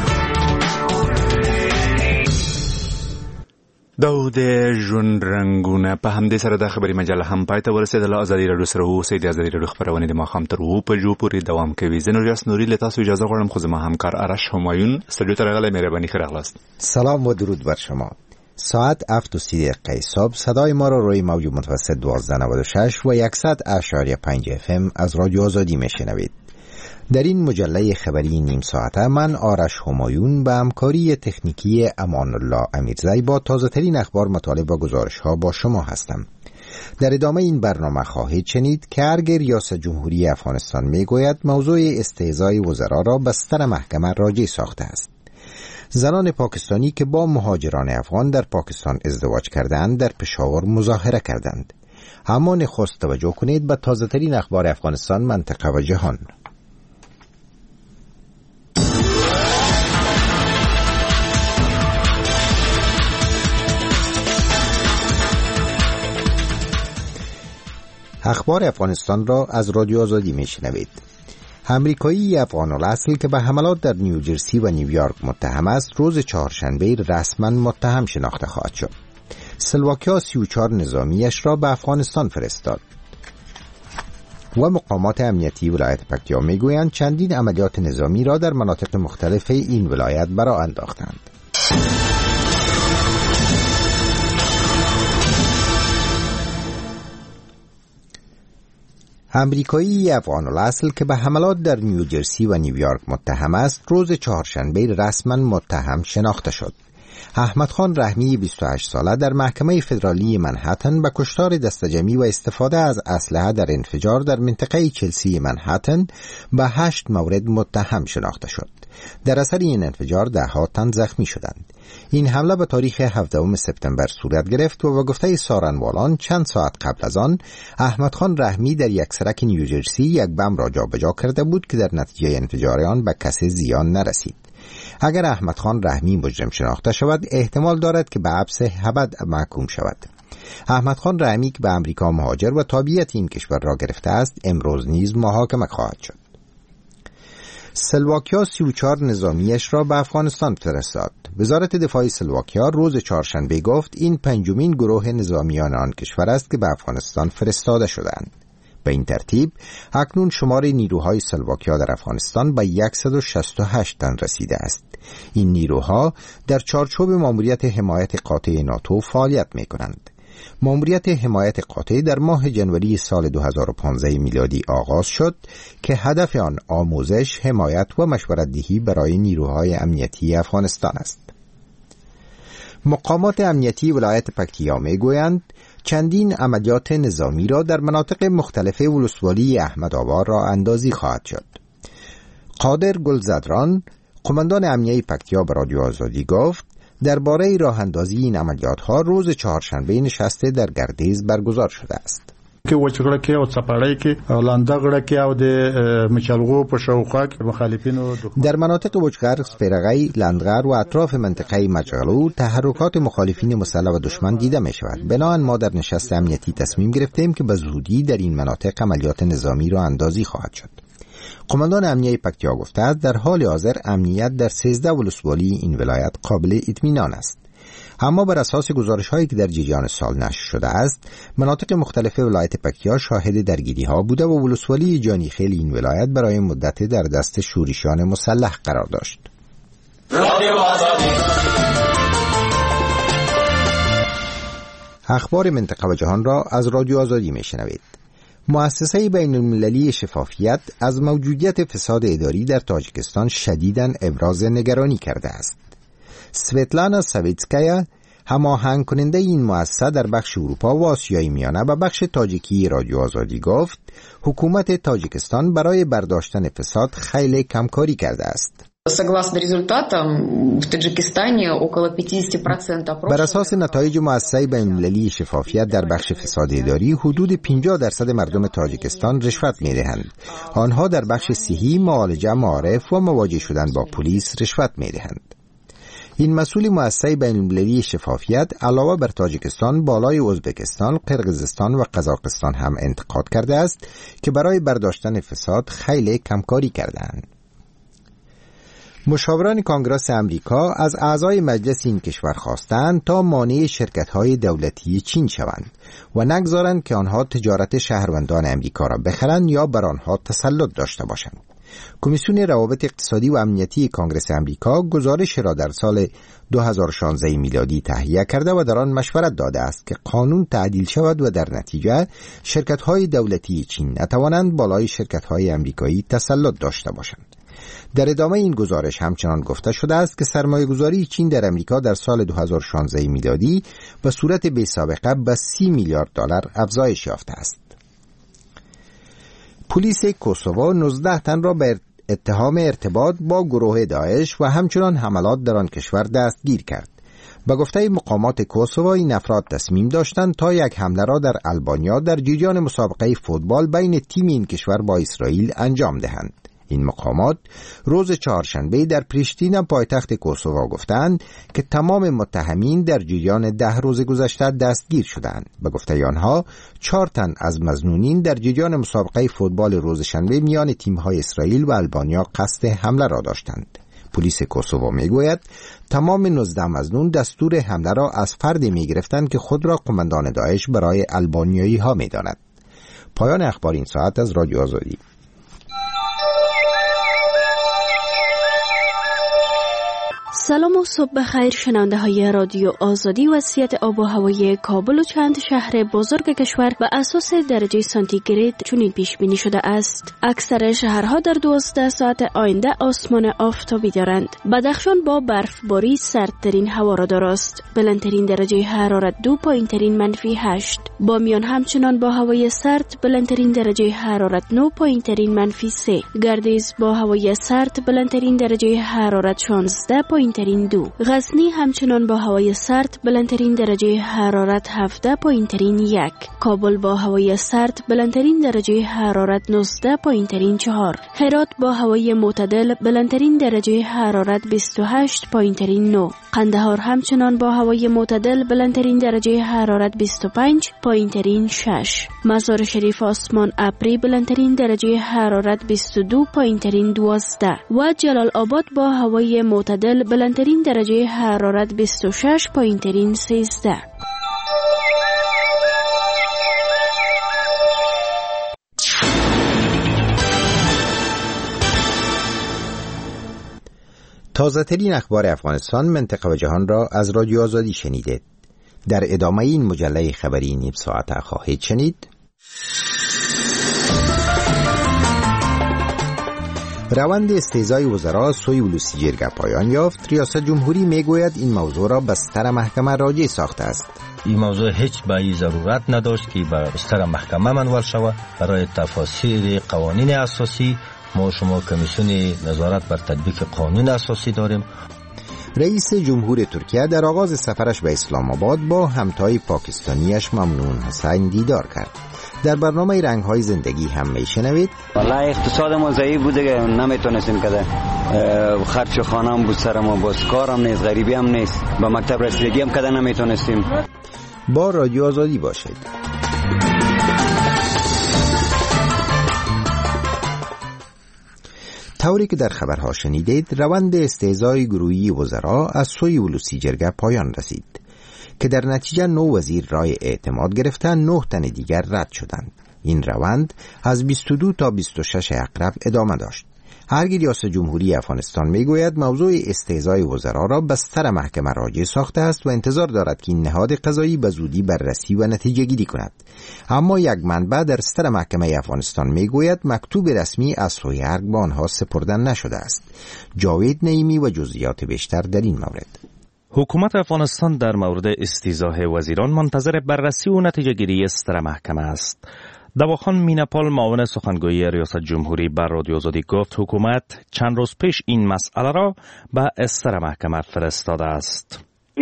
دا د ژوند رنګونه. په همدې سره د خبري مجله هم پای ته ورسېدله. ازادي راډیو سره اوسئ. د ازادي راډیو خپرونې د ماښام تر اوو بجو پورې دوام کوي. زه نوریاس نوري له تاسو اجازه غواړم، خو زما همکار آرش همایون استودیو ته راغلی. مهرباني ښه راغلاست. سلام و درود بر شما. ساعت هفت و سی دقیقه صبح صدای ما را روی موج متوسط دوازده نود و شش و صد اشاریه پنج اف ام از رادیو آزادی میشنوید. در این مجله خبری نیم ساعته من آرش همایون به همکاری تکنیکی امان الله امیرزی با تازه ترین اخبار، مطالب و گزارش ها با شما هستم. در ادامه این برنامه خواهید شنید که ارگ ریاست جمهوری افغانستان میگوید موضوع استعزای وزرا را بستر محکمه راجع ساخته است. زنان پاکستانی که با مهاجران افغان در پاکستان ازدواج کردند در پشاور مظاهره کردند. اما نخست توجه کنید به تازه ترین اخبار افغانستان، منطقه و جهان. اخبار افغانستان را از رادیو آزادی میشنوید. امریکایی افغان الاصل که به حملات در نیوجرسی و نیویورک متهم است، روز چهارشنبه رسما متهم شناخته خواهد شد. سلواکیا سی و چهار نظامیش را به افغانستان فرستاد و مقامات امنیتی ولایت پکتیا میگویند چندین عملیات نظامی را در مناطق مختلف این ولایت برآ انداختند. امریکایی افغان الاصل که به حملات در نیوجرسی و نیویورک متهم است، روز چهارشنبه رسما متهم شناخته شد. احمد خان رحمی بیست و هشت ساله در محکمه فدرالی منهتن به کشتار دسته‌جمعی و استفاده از اسلحه در انفجار در منطقه چلسی منهتن به هشت مورد متهم شناخته شد. در اثر این انفجار ده ها تن زخمی شدند. این حمله به تاریخ هفدهم سپتامبر صورت گرفت و به گفته سارنوالان چند ساعت قبل از آن احمد خان رحمی در یک سرک نیوجرسی یک بم را جابجا کرده بود که در نتیجه انفجار آن به کسی زیان نرسید. اگر احمد خان رحمی مجرم شناخته شود، احتمال دارد که به حبس ابد محکوم شود. احمد خان رحمی که به امریکا مهاجر و تابعیت این کشور را گرفته است، امروز نیز محاکمه خواهد شد. سلواکیا سی و چهار نظامیش را به افغانستان فرستاد. وزارت دفاع سلواکیا روز چهارشنبه گفت این پنجمین گروه نظامیان آن کشور است که به افغانستان فرستاده شدند. به این ترتیب اکنون شمار نیروهای سلواکیا در افغانستان به صد و شصت و هشت تن رسیده است. این نیروها در چارچوب ماموریت حمایت قاطع ناتو فعالیت می کنند. ماموریت حمایت قاطع در ماه جنوری سال دو هزار و پانزده میلادی آغاز شد که هدف آن آموزش، حمایت و مشورت دهی برای نیروهای امنیتی افغانستان است. مقامات امنیتی ولایت پکتیا می گویند چندین عملیات نظامی را در مناطق مختلف ولسوالی احمدآباد را اندازی خواهد شد. قادر گلزدران، قماندان امنیتی پکتیا، به رادیو آزادی گفت درباره راه اندازی این عملیات ها روز چهارشنبه نشسته در گردیز برگزار شده است. که وچغړه کې او څپړای کې او لاندغړه کې او د مچلغو په شاوخوا کې مخالفینو در مناطق وچغر، سپرغی، لاندغر و اطراف منطقه مچلغو تحرکات مخالفین مسلح و دشمن دیده می شود. بنابراین ما در نشست امنیتی تصمیم گرفتیم که به زودی در این مناطق عملیات نظامی را اندازی خواهد شد. قماندان امنیتی پکتیا گفته است در حال حاضر امنیت در سیزده ولسوالی این ولایت قابل اطمینان است. اما بر اساس گزارش‌هایی که در جریان سال نشر شده است، مناطق مختلف ولایت پکتیا شاهد درگیری‌ها بوده و ولسوالی جانیخیل این ولایت برای مدت در دست شورشیان مسلح قرار داشت. اخبار منطقه و جهان را از رادیو آزادی میشنوید. مؤسسه بین المللی شفافیت از موجودیت فساد اداری در تاجیکستان شدیداً ابراز نگرانی کرده است. سویتلانا ساویتسکایا، هماهنگ کننده این مؤسسه در بخش اروپا و آسیای میانه و بخش تاجیکی رادیو آزادی گفت حکومت تاجیکستان برای برداشتن فساد خیلی کمکاری کرده است. بر اساس نتایج مؤسسه بین المللی شفافیت در بخش فساد اداری، حدود پنجاه درصد مردم تاجیکستان رشوت می‌دهند. آنها در بخش صحی، معالجه، معارف و مواجه شدن با پلیس رشوت می‌دهند. این مسئول مؤسسه بین‌المللی شفافیت علاوه بر تاجیکستان، بالای ازبکستان، قرقیزستان و قزاقستان هم انتقاد کرده است که برای برداشتن فساد خیلی کمکاری کردند. مشاوران کانگرس امریکا از اعضای مجلس این کشور خواستند تا مانع شرکت‌های دولتی چین شوند و نگذارند که آنها تجارت شهروندان امریکا را بخرند یا بر آنها تسلط داشته باشند. کمیسیون روابط اقتصادی و امنیتی کانگرس امریکا گزارش را در سال دو هزار و شانزده میلادی تهیه کرده و در آن مشورت داده است که قانون تعدیل شود و در نتیجه شرکت‌های دولتی چین نتوانند بالای شرکت‌های امریکایی تسلط داشته باشند. در ادامه این گزارش همچنان گفته شده است که سرمایه‌گذاری چین در امریکا در سال دو هزار و شانزده میلادی به صورت بی‌سابقه به سی میلیارد دلار افزایش یافته است. پلیس کوسوو نوزده تن را به اتهام ارتباط با گروه داعش و همچنان حملات در آن کشور دستگیر کرد. به گفته مقامات کوسوو این افراد تصمیم داشتند تا یک حمله را در آلبانیا در جریان مسابقه فوتبال بین تیم این کشور با اسرائیل انجام دهند. این مقامات روز چهارشنبه در پریشتینا پایتخت کوسوو گفتند که تمام متهمین در جریان ده روز گذشته دستگیر شدند. به گفته آنها چهار تن از مظنونین در جریان مسابقه فوتبال روز شنبه میان تیم‌های اسرائیل و آلبانیا قصد حمله را داشتند. پلیس کوسوو میگوید تمام نوزده مظنون دستور حمله را از فردی میگرفتند که خود را قماندان داعش برای آلبانیایی ها میداند. پایان اخبار این ساعت از رادیو آزادی. سلام و صبح بخیر شنونده های رادیو آزادی. وضعیت آب و هوای کابل و چند شهر بزرگ کشور به اساس درجه سانتیگراد چنین پیش بینی شده است. اکثر شهرها در دوازده ساعت آینده آسمان آفتابی دارند. بدخشان با برفباری سردترین هوا را دارست. بلندترین درجه حرارت دو، پایینترین منفی هشت. بامیان همچنان با هوای سرد، بلندترین درجه حرارت نه، پایینترین منفی سه. گردیز با هوای سرد، بلندترین درجه حرارت شانزده، پایینترین دو. غزنی همچنان با هوای سرد، بلندترین درجه حرارت هفده، پایینترین یک. کابل با هوای سرد، بلندترین درجه حرارت نوزده، پایینترین چهار. هرات با هوای معتدل، بلندترین درجه حرارت بیست و هشت، پایینترین نه. قندهار همچنان با هوای معتدل، بلندترین درجه حرارت بیست و پنج، پایینترین شش. مزار شریف آسمان ابری، بلندترین درجه حرارت بیست و دو، پایینترین دوازده. و جلال آباد با هوای معتدل، بلندترین درجه حرارت بیست و شش، پایینترین سیزده. تازه ترین اخبار افغانستان، منطقه و جهان را از رادیو آزادی شنیدید. در ادامه این مجله خبری نیم ساعته خواهید شنید: روند استیضای وزرا سوی ولوسی جرگه پایان یافت. ریاست جمهوری میگوید این موضوع را بستر محکمه راجع ساخته است. این موضوع هیچ به این ضرورت نداشت که به بستر محکمه منول شود. برای تفاصیل قوانین اساسی ما شما کمیسیون نظارت بر تطبیق قانون اساسی داریم. رئیس جمهور ترکیه در آغاز سفرش به اسلام آباد با همتای پاکستانیش ممنون حسین دیدار کرد. در برنامه رنگ‌های زندگی هم میشنوید: والله اقتصاد ما ضعیف بوده که نمیتونستیم که خرج خانه هم بود سر ما، باز کارم نیست، غریبی هم نیست، به مکتب رسیدگی هم کده نمیتونستیم. با رادیو آزادی باشید. طوری که در خبرها شنیدید، روند استیضای گروهی وزرا از سوی ولوسی جرگه پایان رسید که در نتیجه نو وزیر رای اعتماد گرفتن، نه تن دیگر رد شدند. این روند از بیست و دو تا بیست و شش اقرب ادامه داشت. هرگاه ریاست جمهوری افغانستان میگوید موضوع استیضای وزرا را بستر محکمه راجع ساخته است و انتظار دارد که این نهاد قضایی به زودی بررسی و نتیجه گیری کند. اما یک منبع در ستر محکمه افغانستان میگوید مکتوب رسمی از سوی ارگ به آنها سپرده نشده است. جاوید نعیمی و جزئیات بیشتر در این مورد. حکومت افغانستان در مورد استیضاح وزیران منتظر بررسی و نتیجه گیری ستر محکمه است. دواخان میناپال معاون سخنگوی ریاست جمهوری بر رادیو آزادی گفت حکومت چند روز پیش این مسئله را به ستر محکمه فرستاده است.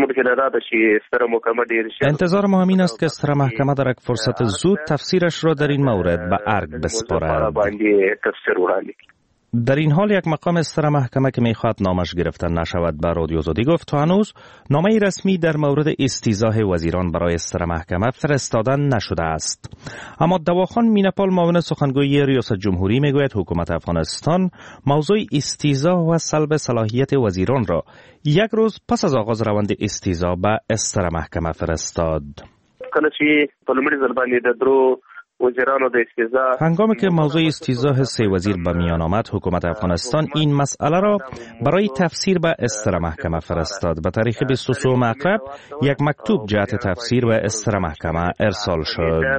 انتظار ما همین است که ستر محکمه در یک فرصت زود تفسیرش را در این مورد به ارگ بسپارد. در این حال یک مقام استر محکمه که میخواد نامش گرفتن نشود به رادیو آزادی گفت تا هنوز نامه رسمی در مورد استیضاح وزیران برای استر محکمه فرستادن نشده است. اما دواخان مینپال معاون سخنگوی ریاست جمهوری میگوید حکومت افغانستان موضوع استیضاح و سلب صلاحیت وزیران را یک روز پس از آغاز روند استیضاح به استر محکمه فرستاد. کله چې په لومړي ځل باندې د درو وزیرانو د استیضاح هنگامی که موضوع استیضاح سه وزیر به میان آمد، حکومت افغانستان این مسئله را برای تفسیر به استر محکمه فرستاد. به تاریخ بیست و سه مرداد یک مکتوب جهت تفسیر به استر محکمه ارسال شد.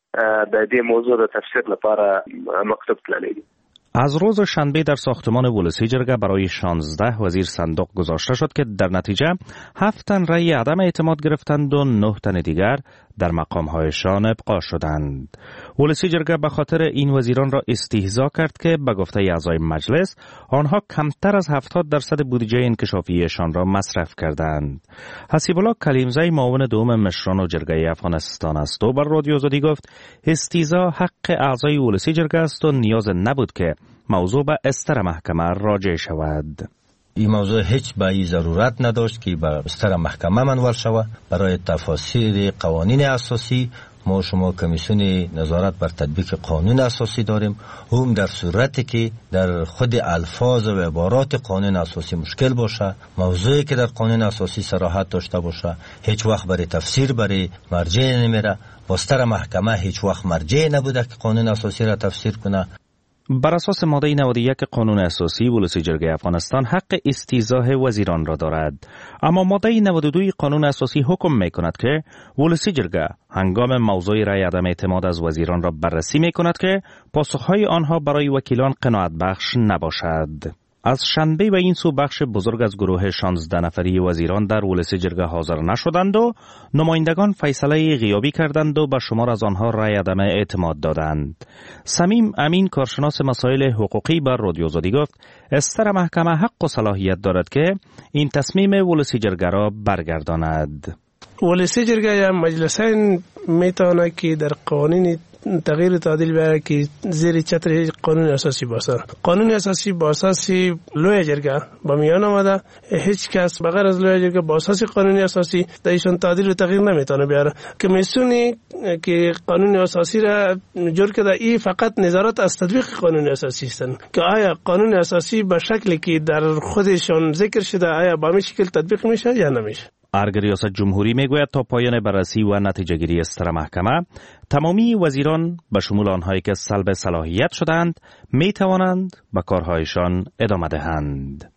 د دې موضوع د تفسیر لپاره مکتوب تللی. از روز شنبه در ساختمان ولسی جرگه برای شانزده وزیر صندوق گذاشته شد که در نتیجه هفت تن رأی عدم اعتماد گرفتند و نه تن دیگر در مقام‌هایشان ابقا شدند. ولسی جرگه به خاطر این وزیران را استهزا کرد که به گفته اعضای مجلس آنها کمتر از هفتاد درصد بودجه انکشافیشان را مصرف کردند. حسیب الله کلیمزی معاون دوم مشران و جرگه افغانستان است و بر رادیو آزادی گفت استهزا حق اعضای ولسی جرگه است و نیاز نبود که موضوع به استر محکمه راجع شود. این موضوع هیچ به این ضرورت نداشت که به استر محکمه منوال شود. برای تفاسیر قوانین اساسی ما شما کمیسیون نظارت بر تطبیق قانون اساسی داریم. هم در صورتی که در خود الفاظ و عبارات قانون اساسی مشکل باشه، موضوعی که در قانون اساسی صراحت داشته باشه، هیچ وقت برای تفسیر برای مرجع نمیره. استر محکمه هیچ وقت مرجع نبوده که قانون اساسی را تفسیر کنه. بر اساس ماده نود و یک قانون اساسی ولسی جرگه افغانستان حق استیضاح وزیران را دارد. اما ماده نود و دو قانون اساسی حکم می کند که ولسی جرگه هنگام موضوع رأی عدم اعتماد از وزیران را بررسی می کند که پاسخهای آنها برای وکیلان قناعت بخش نباشد. از شنبه و این سو بخش بزرگ از گروه شانزده نفری وزیران در ولسی جرگه حاضر نشدند و نمایندگان فیصله غیابی کردند و به شمار از آنها رأی عدم اعتماد دادند. سمیم امین کارشناس مسائل حقوقی بر رادیو آزادی گفت استر محکمه حق و صلاحیت دارد که این تصمیم ولسی جرگه را برگرداند. ولسی جرگه یا مجلسین میتونه که در قوانین تغییر تعدیل بیاره که زیر چتر قانون اساسی باشه. قانون اساسی با اساس لوی جرگه با میان آمده. هیچ کس بغیر از لوی جرگه با اساس قانون اساسی دایشون تعدیل و تغییر نمیتونه بیاره. کمیسیونی که قانون اساسی را جور کرده ای فقط نظارت از تطبیق قانون اساسی هستن که آیا قانون اساسی به شکلی که در خودشون ذکر شده آیا با همین شکل تطبیق میشه یا نمیشه. ارگ ریاست جمهوری میگوید تا پایان بررسی و نتیجه گیری استر محکمه تمامی وزیران به شمول آنهایی که سلب صلاحیت شدند می توانند به کارهایشان ادامه دهند.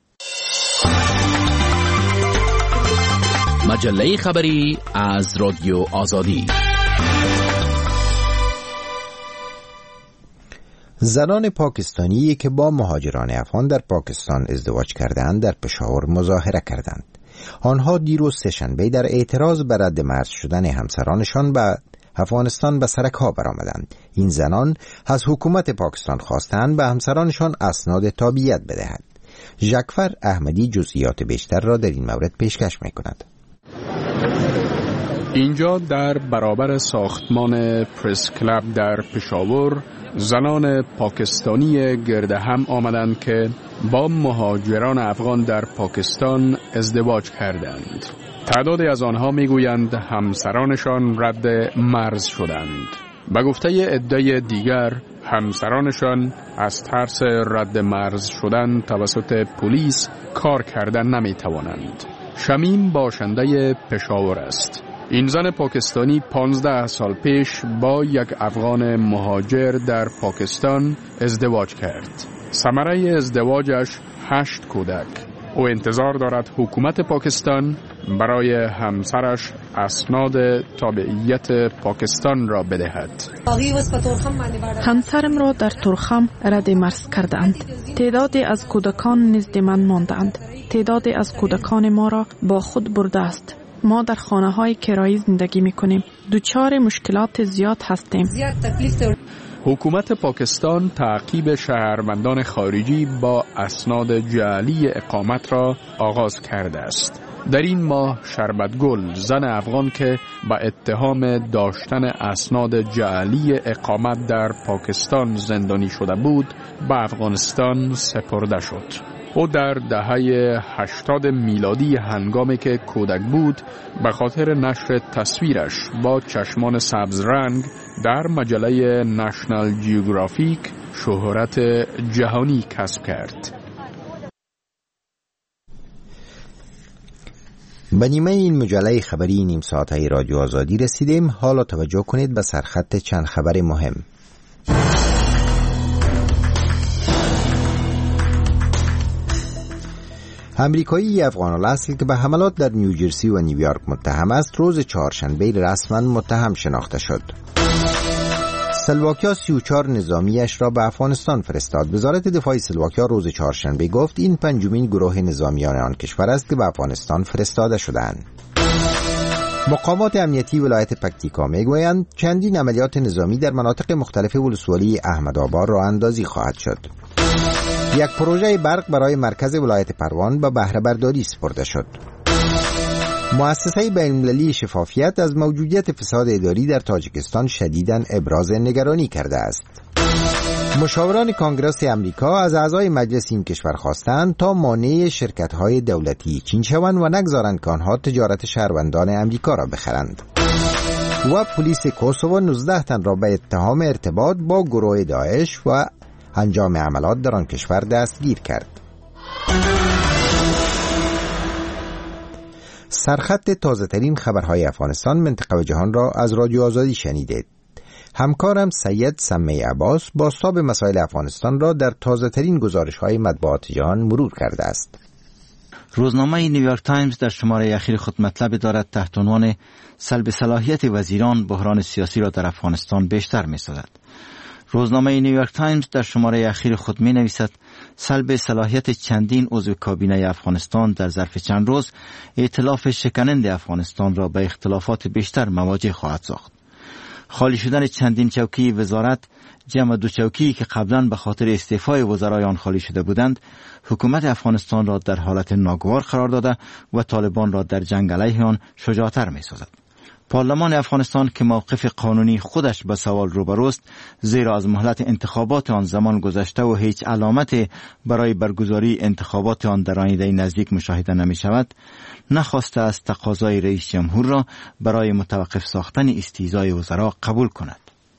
مجله خبری از رادیو آزادی. زنان پاکستانی که با مهاجران افغان در پاکستان ازدواج کردند در پشاور مظاهره کردند. آنها دیروز سه‌شنبه در اعتراض بر رد مرز شدن همسرانشان به افغانستان به سرک‌ها برآمدند. این زنان از حکومت پاکستان خواستند به همسرانشان اسناد تابعیت بدهد. ژکفر احمدی جزئیات بیشتر را در این مورد پیشکش می‌کند. اینجا در برابر ساختمان پرس کلاب در پشاور زنان پاکستانی گرد هم آمدند که با مهاجران افغان در پاکستان ازدواج کردند. تعدادی از آنها میگویند همسرانشان رد مرز شدند. به گفته عده دیگر همسرانشان از ترس رد مرز شدن توسط پلیس کار کردن نمیتوانند. شمیم باشنده پشاور است. این زن پاکستانی پانزده سال پیش با یک افغان مهاجر در پاکستان ازدواج کرد. ثمره ازدواجش هشت کودک. او انتظار دارد حکومت پاکستان برای همسرش اسناد تابعیت پاکستان را بدهد. همسرم را در تورخم رد مرز کردند. تعدادی از کودکان نزد من ماندند. تعدادی از کودکان ما را با خود برده است. ما در خانه های کرایی زندگی می کنیم. دوچار مشکلات زیاد هستیم. حکومت پاکستان تعقیب شهروندان خارجی با اسناد جعلی اقامت را آغاز کرده است. در این ماه شربتگل، زن افغان که با اتهام داشتن اسناد جعلی اقامت در پاکستان زندانی شده بود، به افغانستان سپرده شد. او در دهه هشتاد میلادی هنگامی که کودک بود به خاطر نشر تصویرش با چشمان سبز رنگ در مجله نشنال جیوگرافیک شهرت جهانی کسب کرد. به نیمه این مجله خبری نیم ساعته رادیو آزادی رسیدیم. حالا توجه کنید به سرخط چند خبر مهم. امریکایی افغان الاصل که به حملات در نیوجرسی و نیویورک متهم است، روز چهارشنبه رسما متهم شناخته شد. سلواکیا سی و چهار نظامیش را به افغانستان فرستاد. وزارت دفاع سلواکیا روز چهارشنبه گفت این پنجمین گروه نظامیان آن کشور است که به افغانستان فرستاده شدند. مقامات امنیتی ولایت پکتیکا میگویند چندین عملیات نظامی در مناطق مختلف ولسوالی احمدآباد راه اندازی خواهد شد. یک پروژه برق برای مرکز ولایت پروان به بهره برداری سپرده شد. مؤسسه بین‌المللی شفافیت از موجودیت فساد اداری در تاجیکستان شدیداً ابراز نگرانی کرده است. مشاوران کانگرس امریکا از اعضای مجلس این کشور خواستند تا مانع شرکت‌های دولتی چین شوند و نگذارند که آنها تجارت شهروندان امریکا را بخرند. و پلیس کوسوو نوزده تن را به اتهام ارتباط با گروه داعش و انجام عملات در آن کشور دستگیر کرد. سرخط تازه ترین خبرهای افغانستان، منطقه و جهان را از رادیو آزادی شنیدید. همکارم سید سمی عباس بازتاب مسائل افغانستان را در تازه ترین گزارش های مطبوعات جهان مرور کرده است. روزنامه نیویورک تایمز در شماره اخیر خود مطلب دارد تحت عنوان سلب صلاحیت وزیران بحران سیاسی را در افغانستان بیشتر می سازد. روزنامه نیویورک تایمز در شماره اخیر خود می نویسد سلب صلاحیت چندین عضو کابینه افغانستان در ظرف چند روز ائتلاف شکننده افغانستان را به اختلافات بیشتر مواجه خواهد ساخت. خالی شدن چندین چوکی وزارت، جمع دو چوکی که قبلا به خاطر استعفای وزرای آن خالی شده بودند، حکومت افغانستان را در حالت ناگوار قرار داده و طالبان را در جنگ علیه آن شجاعتر می سازد. پارلمان افغانستان که موقف قانونی خودش به سوال روبروست، زیرا از مهلت انتخابات آن زمان گذشته و هیچ علامت برای برگزاری انتخابات آن در آینده نزدیک مشاهده نمی شود، نخواسته است تقاضای رئیس جمهور را برای متوقف ساختن استیضای وزرا قبول کند.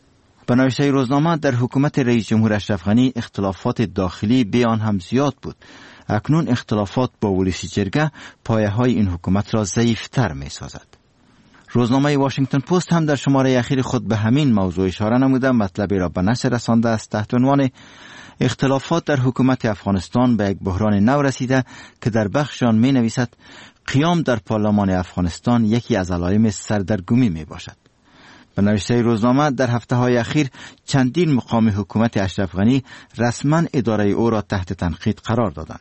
به نوشته روزنامه در حکومت رئیس جمهور اشرف غنی اختلافات داخلی به آن هم زیاد بود. اکنون اختلافات با ولسی جرگه پایه های این حکومت را ضعیفتر می سازد. روزنامه واشنگتن پست هم در شماره اخیر خود به همین موضوع اشاره نموده مطلبی را به نشر رسانده است تحت عنوان اختلافات در حکومت افغانستان به یک بحران نو رسیده که در بخش آن می نویسد قیام در پارلمان افغانستان یکی از علائم سردرگمی می باشد. به نوشته روزنامه در هفته های اخیر چندین مقام حکومت اشرف غنی رسما اداره او را تحت تنقید قرار دادند.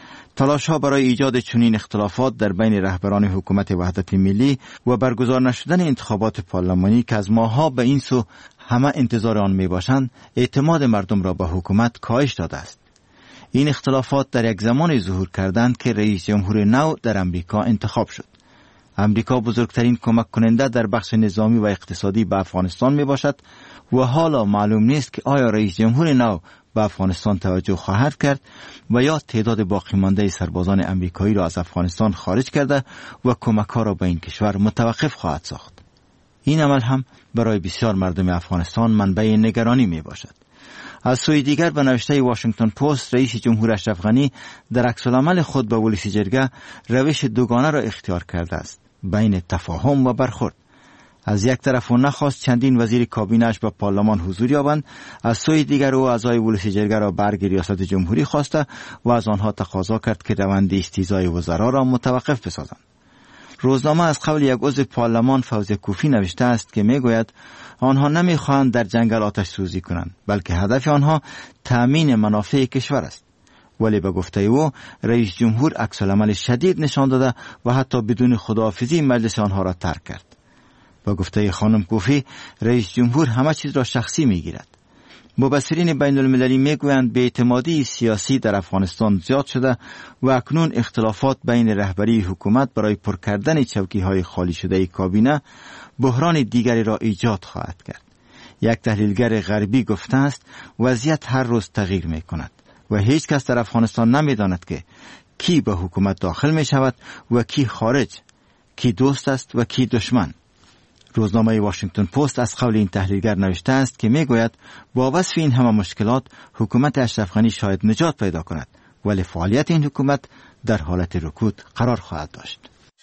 تلاش ها برای ایجاد چنین اختلافات در بین رهبران حکومت وحدت ملی و برگزار نشدن انتخابات پارلمانی که از ماه‌ها به این سو همه انتظار آن می باشند، اعتماد مردم را به حکومت کاهش داده است. این اختلافات در یک زمان ظهور کردند که رئیس جمهور نو در امریکا انتخاب شد. امریکا بزرگترین کمک کننده در بخش نظامی و اقتصادی به افغانستان می باشد و حالا معلوم نیست که آیا رئیس جمهور نو به افغانستان توجه خواهد کرد و یا تعداد باقی مانده سربازان امریکایی را از افغانستان خارج کرده و کمک‌ها را به این کشور متوقف خواهد ساخت. این عمل هم برای بسیار مردم افغانستان منبع نگرانی می باشد. از سوی دیگر به نوشته واشنگتن پست رئیس جمهور اشرف غنی در عکس‌العمل خود به ولسی جرگه روش دوگانه را اختیار کرده است بین تفاهم و برخورد. از یک طرف او نخواست چندین وزیر کابینه‌اش به پارلمان حضور یابند، از سوی دیگر او اعضای ولسی جرگه را برگ ریاست جمهوری خواسته و از آنها تقاضا کرد که روند استیضای وزرا را متوقف بسازند. روزنامه از قول یک عضو پارلمان فوزی کوفی نوشته است که میگوید آنها نمیخواهند در جنگل آتش سوزی کنند، بلکه هدف آنها تأمین منافع کشور است. ولی به گفته او رئیس جمهور عکس‌العمل شدید نشان داده و حتی بدون خداحافظی مجلس آنها را ترک کرد. با گفته خانم کوفی رئیس جمهور همه چیز را شخصی میگیرد. مبصرین بین المللی میگویند بی‌اعتمادی سیاسی در افغانستان زیاد شده و اکنون اختلافات بین رهبری حکومت برای پر کردن چوکی‌های خالی شده کابینه بحران دیگری را ایجاد خواهد کرد. یک تحلیلگر غربی گفته است وضعیت هر روز تغییر می کند و هیچ کس در افغانستان نمی داند که کی به حکومت داخل می شود و کی خارج، کی دوست است و کی دشمن. روزنامه واشنگتن پست از قول این تحلیلگر نوشته است که می گوید با وصف این همه مشکلات حکومت اشرف غنی شاید نجات پیدا کند، ولی فعالیت این حکومت در حالت رکود قرار خواهد داشت.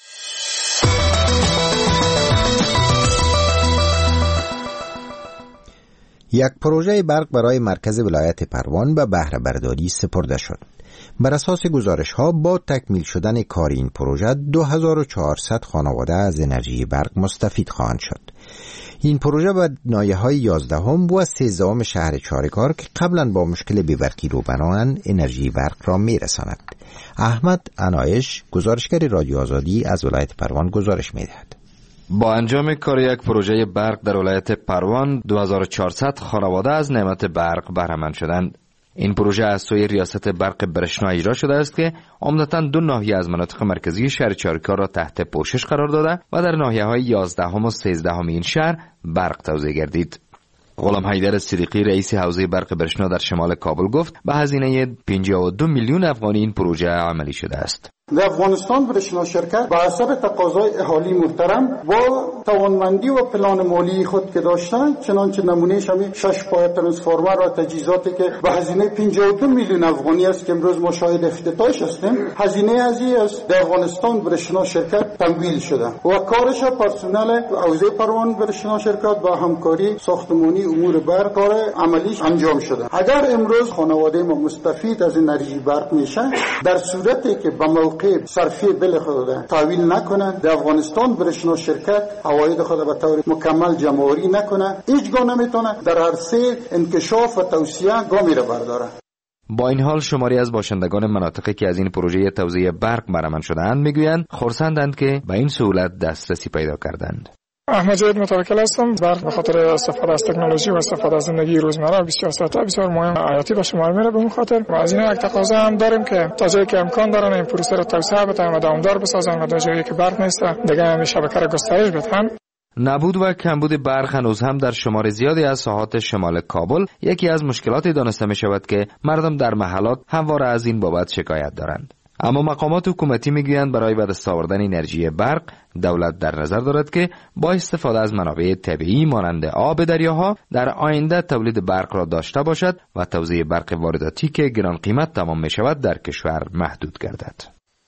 یک پروژه برق برای مرکز ولایت پروان به بهره برداری سپرده شد. بر اساس گزارش ها با تکمیل شدن کار این پروژه دو هزار و چهارصد خانواده از انرژی برق مستفید خواهند شد. این پروژه به ناحیه‌های یازدهم و سیزدهم شهر چاره‌کار که قبلا با مشکل بی‌برقی روبروند انرژی برق را می‌رساند. احمد عنایش گزارشگر رادیو آزادی از ولایت پروان گزارش می‌دهد. با انجام کار یک پروژه برق در ولایت پروان دو هزار و چهارصد خانواده از نعمت برق بهره مند شدند. این پروژه از سوی ریاست برق برشنا اجرا شده است که عمدتاً دو ناحیه از مناطق مرکزی شهر چاره‌کار را تحت پوشش قرار داده و در ناحیه‌های یازدهم و سیزدهم این شهر برق توزیع گردید. غلام حیدر صدیقی رئیس حوزه برق برشنا در شمال کابل گفت به هزینه پنجاه و دو میلیون افغانی این پروژه عملی شده است. در افغانستان برشنا شرکت به اثر تقاضای اهالی محترم با توانمندی و پلان مالی خود که داشتند، چنانچه نمونهش همین شش پای ترانسفورمر و تجهیزاتی که به هزینه پنجاه و دو میلیون افغانی است که امروز ما شاهد افتتاحش هستیم، هزینه ازی است در افغانستان برشنا شرکت تمویل شده و کارش پرسنل حوزه پروان برشنا شرکت با همکاری ساختمانی امور برق کار عملیش انجام شده. اگر امروز خانواده ما مستفید از انرژی برق میشه، در صورتی که به موقع صرفی بل خود تحویل نکنند، در افغانستان برشنا شرکت عواید خود به طور مکمل جمع‌آوری نکنه، هیچ گاه نمیتونه در عرصه انکشاف و توسعه گامی را برداره. با این حال شماری از باشندگان مناطقی که از این پروژه توزیع برق بهره مند شده‌اند میگویند خرسندند که به این سهولت دسترسی پیدا کردند. احمد جاوید متوکل هستم. برق به خاطر استفاده از تکنولوژی و استفاده از زندگی روزمره بسیار سطح بسیار مهم حیاتی به شمار میره. به اون خاطر و از این یک تقاضا هم داریم که تا جایی که امکان دارن این پروسه را توسعه بدن و دوامدار بسازن و در جایی که برق نیست دیگه هم شبکه را گسترش بدن. نبود و کمبود برق هنوز هم در شمار زیادی از ساحات شمال کابل یکی از مشکلاتی دانسته می شود که مردم در محلات همواره از این بابت شکایت دارند. اما مقامات حکومتی میگویند برای به دست آوردن انرژی برق دولت در نظر دارد که با استفاده از منابع طبیعی مانند آب دریاها در آینده تولید برق را داشته باشد و توزیع برق وارداتی که گران قیمت تمام می شود در کشور محدود گردد.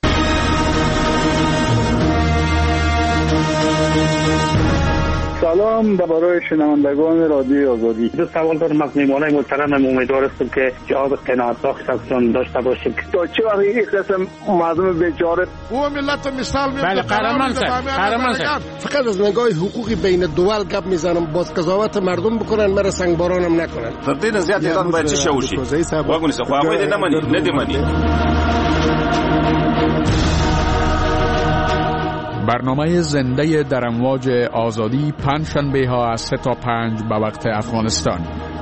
سلام درباره شنوندگان رادیو آزادی. دو سوال دارم از میهمانای محترمم، امیدوار هستم که جواب قناعت بخشتون داشته باشید. تا چه وقت یک قسم مردم بیچاره و ملت مثال میاد. بله قهرمان صاحب، قهرمان صاحب. فقط از نگاه حقوقی بین دول گپ میزنم، باز قضاوت مردم بکنن، مرا سنگبارانم نکنن. تر دې زیات ایران باید چه شوشي واګونی څه خو هغه نه مانی نه دی مانی. برنامه زنده در امواج آزادی پنج شنبه ها از سه تا پنج به وقت افغانستان.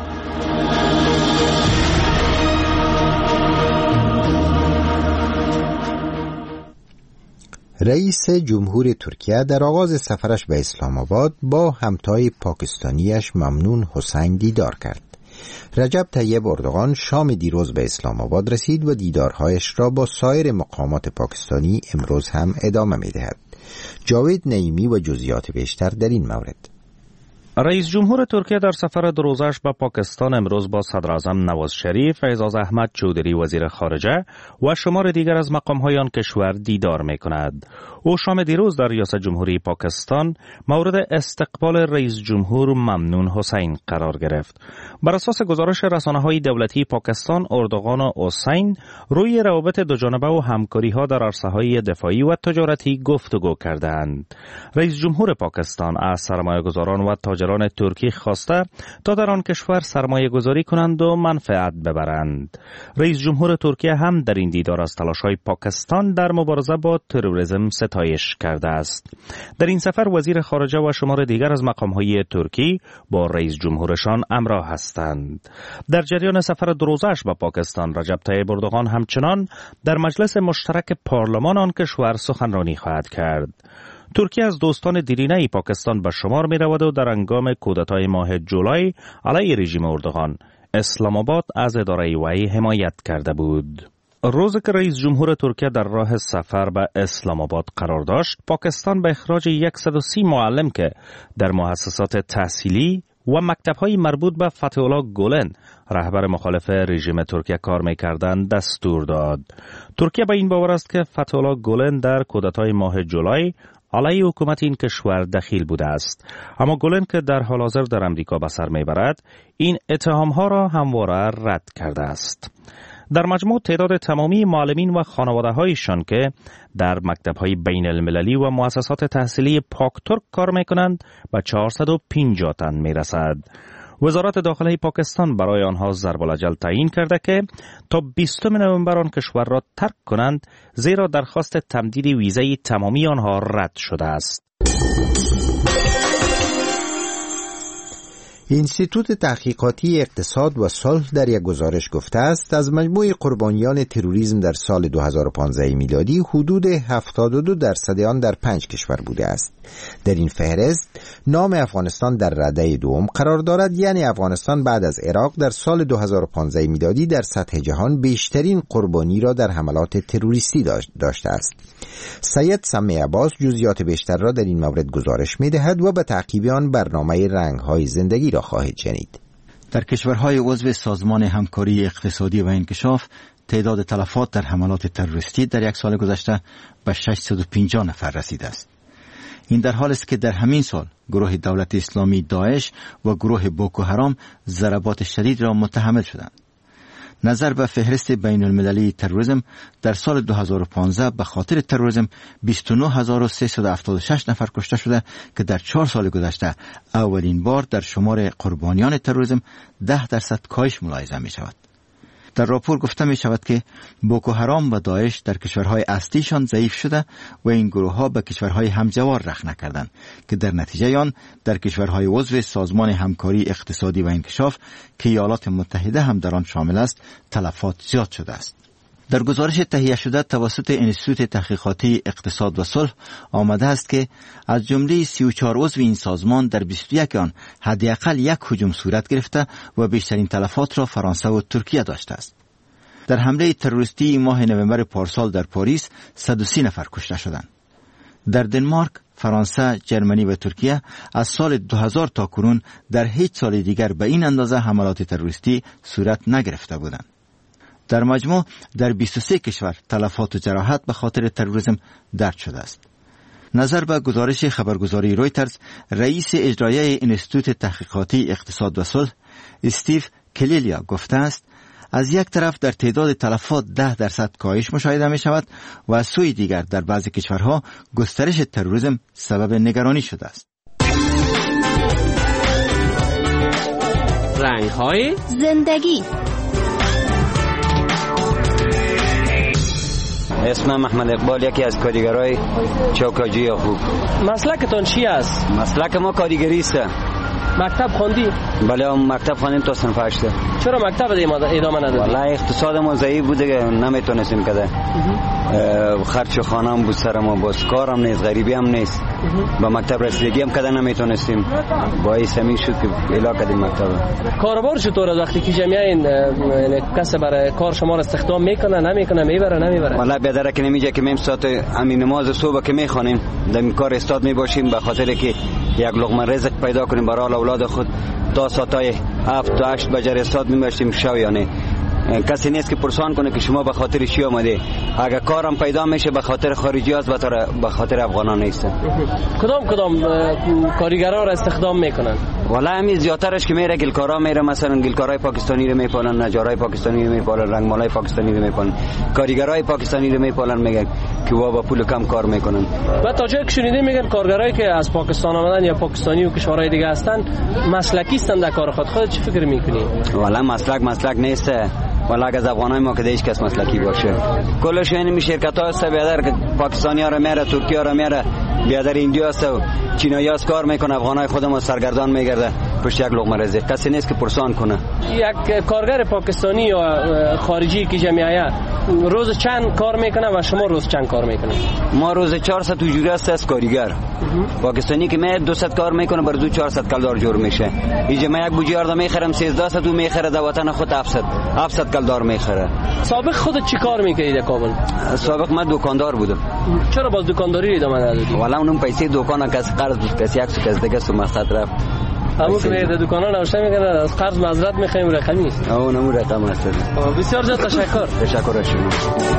رئیس جمهور ترکیه در آغاز سفرش به اسلام آباد با همتای پاکستانیش ممنون حسین دیدار کرد. رجب طیب اردوغان شام دیروز به اسلام آباد رسید و دیدارهایش را با سایر مقامات پاکستانی امروز هم ادامه می‌دهد. جاوید نعیمی و جزئیات بیشتر در این مورد. رئیس جمهور ترکیه در سفر دو روزش به پاکستان امروز با صدر اعظم نواز شریف، اعزاز احمد چودری وزیر خارجه و شمار دیگر از مقام‌های آن کشور دیدار می‌کند. او شام دیروز در ریاست جمهوری پاکستان مورد استقبال رئیس جمهور ممنون حسین قرار گرفت. بر اساس گزارش رسانه‌های دولتی پاکستان، اردوغان و حسین روی روابط دوجانبه و همکاری‌ها در عرصه‌های دفاعی و تجارتی گفتگو کردند. رئیس جمهور پاکستان از سرمایه‌گذاران و تاجران مهاجران ترکی خواسته تا در آن کشور سرمایه گذاری کنند و منفعت ببرند. رئیس جمهور ترکیه هم در این دیدار از تلاش‌های پاکستان در مبارزه با تروریسم ستایش کرده است. در این سفر وزیر خارجه و شمار دیگر از مقام‌های ترکی با رئیس جمهورشان همراه هستند. در جریان سفر دو روزه‌اش به پاکستان، رجب طیب اردوغان همچنان در مجلس مشترک پارلمان آن کشور سخنرانی خواهد کرد. ترکیه از دوستان دیرینه پاکستان به شمار می رود و در هنگام کودتای ماه جولای علیه رژیم اردوغان، اسلام آباد از اداره وی حمایت کرده بود. روزی که رئیس جمهور ترکیه در راه سفر به اسلام آباد قرار داشت، پاکستان به اخراج صد و سی معلم که در مؤسسات تحصیلی و مکتب‌های مربوط به فتح الله گولن، رهبر مخالف رژیم ترکیه کار می‌کردند، دستور داد. ترکیه به این باور است که فتح الله گولن در کودتای ماه جولای علیه حکومت این کشور دخیل بوده است، اما گولن که در حال حاضر در امریکا به سر میبرد این اتهامها را همواره رد کرده است. در مجموع تعداد تمامی معلمین و خانواده‌هایشان که در مکتب‌های بین المللی و مؤسسات تحصیلی پاک ترک کار می‌کنند به چهارصد و پنجاه تن می‌رسد. وزارت داخله پاکستان برای آنها ضرب الاجل تعیین کرده که تا بیستم نوامبر آن کشور را ترک کنند، زیرا درخواست تمدید ویزای تمامی آنها رد شده است. اینستیتوت تحقیقاتی اقتصاد و صلح در یک گزارش گفته است از مجموع قربانیان تروریسم در سال دو هزار و پانزده میلادی حدود هفتاد و دو درصد آن در پنج کشور بوده است. در این فهرست نام افغانستان در رده دوم قرار دارد، یعنی افغانستان بعد از عراق در سال دو هزار و پانزده میلادی در سطح جهان بیشترین قربانی را در حملات تروریستی داشته است. سید سمی عباس جزئیات بیشتر را در این مورد گزارش می‌دهد و به تعقیب آن برنامه رنگ‌های زندگی را خواهید شنید. در کشورهای عضو سازمان همکاری اقتصادی و انکشاف تعداد تلفات در حملات تروریستی در یک سال گذشته به ششصد و پنجاه نفر رسیده است. این در حالی است که در همین سال گروه دولت اسلامی داعش و گروه بوکو حرام ضربات شدید را متحمل شدند. نظر به فهرست بین المللی تروریسم در سال دو هزار و پانزده به خاطر تروریسم بیست و نه هزار و سیصد و هفتاد و شش نفر کشته شده که در چهار سال گذشته اولین بار در شمار قربانیان تروریسم ده درصد کاهش ملاحظه می شود. در راپور گفته می شود که بوکو حرام و داعش در کشورهای اصلیشان ضعیف شده و این گروه ها به کشورهای همجوار رخ نکردند که در نتیجه آن در کشورهای عضو سازمان همکاری اقتصادی و انکشاف که ایالات متحده هم در آن شامل است تلفات زیاد شده است. در گزارش تهیه شده توسط انستیتوت تحقیقاتی اقتصاد و صلح آمده است که از جمله سی و چهار عضو این سازمان در بیست و یک آن حداقل یک هجوم صورت گرفته و بیشترین تلفات را فرانسه و ترکیه داشته است. در حمله تروریستی ماه نوامبر پارسال در پاریس صد و سی نفر کشته شدند. در دنمارک، فرانسه، جرمنی و ترکیه از سال دو هزار تا کنون در هیچ سال دیگر به این اندازه حملات تروریستی صورت نگرفته بودند. در مجموع در بیست و سه کشور تلفات و جراحت به خاطر تروریسم درج شده است. نظر به گزارش خبرگزاری رویترز، رئیس اجرایی انستیتوت تحقیقاتی اقتصاد و صلح استیو کلیلیا گفته است از یک طرف در تعداد تلفات ده درصد کاهش مشاهده می شود و از سوی دیگر در بعضی کشورها گسترش تروریسم سبب نگرانی شده است. رنگ‌های زندگی. اسمم محمد اقبال، یکی از کارگرای چوکاجی خوب. مسلکتون چی است؟ مسلک ما کارگری است. مکتب خوندی؟ بله، مکتب خوندیم تا صنف هشت. چرا مکتب ادامه ندادی؟ والله اقتصاد ما ضعیف بوده که نمیتونستیم کده. خرج خانه هم بود سر ما، باز کارم نیست، غریبی هم نیست. با مکتب رسیدگی هم کده نمیتونستیم. باعث همین شد که الا کردیم مکتب. کاربار چطور است وقتی که جمعیت این کس برای کار شما را استخدام میکنه نمیکنه میبره نمیبره؟ والله بیادر که نمیجه که میم ساعت همین نماز صبح که میخوانیم در این کار استاد میباشیم به خاطر که یک لقمه رزق پیدا کنیم برای اولاد خود تا ساعتای هفت تا هشت بجر استاد میباشیم شو. یعنی کسی نیست که پرسان کنه که شما به خاطر چی آمده. اگر کارم پیدا میشه به خاطر خارجی است و به خاطر افغانان نیست. کدام کدام کارگران را استخدام میکنن؟ والا همین زیادترش که میره گلکارا میره، مثلا گلکارای پاکستانی رو میپالن، نجارای پاکستانی رو میپالن، رنگمالای پاکستانی رو میپالن، کارگرای پاکستانی رو میپالن، میگن که وا با پول کم کار میکنن. و تا جایی که شنیده میگن کارگرایی که از پاکستان آمدن یا پاکستانی و کشورهای دیگه هستن مسلکی هستن در کار خود. خودت چی فکر میکنی؟ والا مسلک مسلک نیست. والا از افغانای ما که هیچ کس مسلکی باشه. کلش این شرکت ها است بیادر که پاکستانی ها رو میاره، ترکیه ها رو میاره، بیادر ایندیا است و چینایی ها کار میکنه، افغانای خودمون سرگردان میگرده پشت یک لقمه رزق. کسی نیست که پرسان کنه. یک کارگر پاکستانی یا خارجی که جمعیت روز چند کار میکنه و شما روز چند کار میکنه؟ ما روز چهارصد اجوری است از کارگر. پاکستانی که می دویست کار میکنه بر دو چهارصد کلدار جور میشه. اینجا من یک بوجی آردا میخرم سیزده و میخره در وطن خود هفتصد هفتصد کلدار میخره. سابق خودت چی کار میکردی در کابل؟ سابق من دکاندار بودم. چرا باز دکانداری ادامه ندادی؟ والا اونم پیسه دکان کس قرض بود، کسی یک سو کس دیگه سو مقصد رفت. همون که در دکانا نوشته میکنه از قرض معذرت میخوایم رقمی است. اون همون رقم است. بسیار زیاد تشکر. تشکر از شما.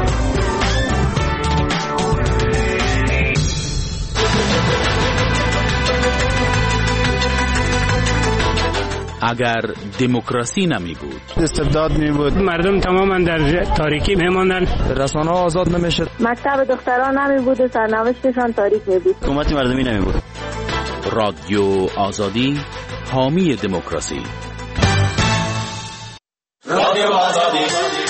اگر دموکراسی نمی بود، استبداد می بود، مردم تماما در تاریکی میماندن، رسانه ها آزاد نمیشد، مکتب دختران نمی بود و سرنوشتشان تاریک می بود، حکومت مردمی نمی بود. رادیو آزادی، حامی دموکراسی. رادیو آزادی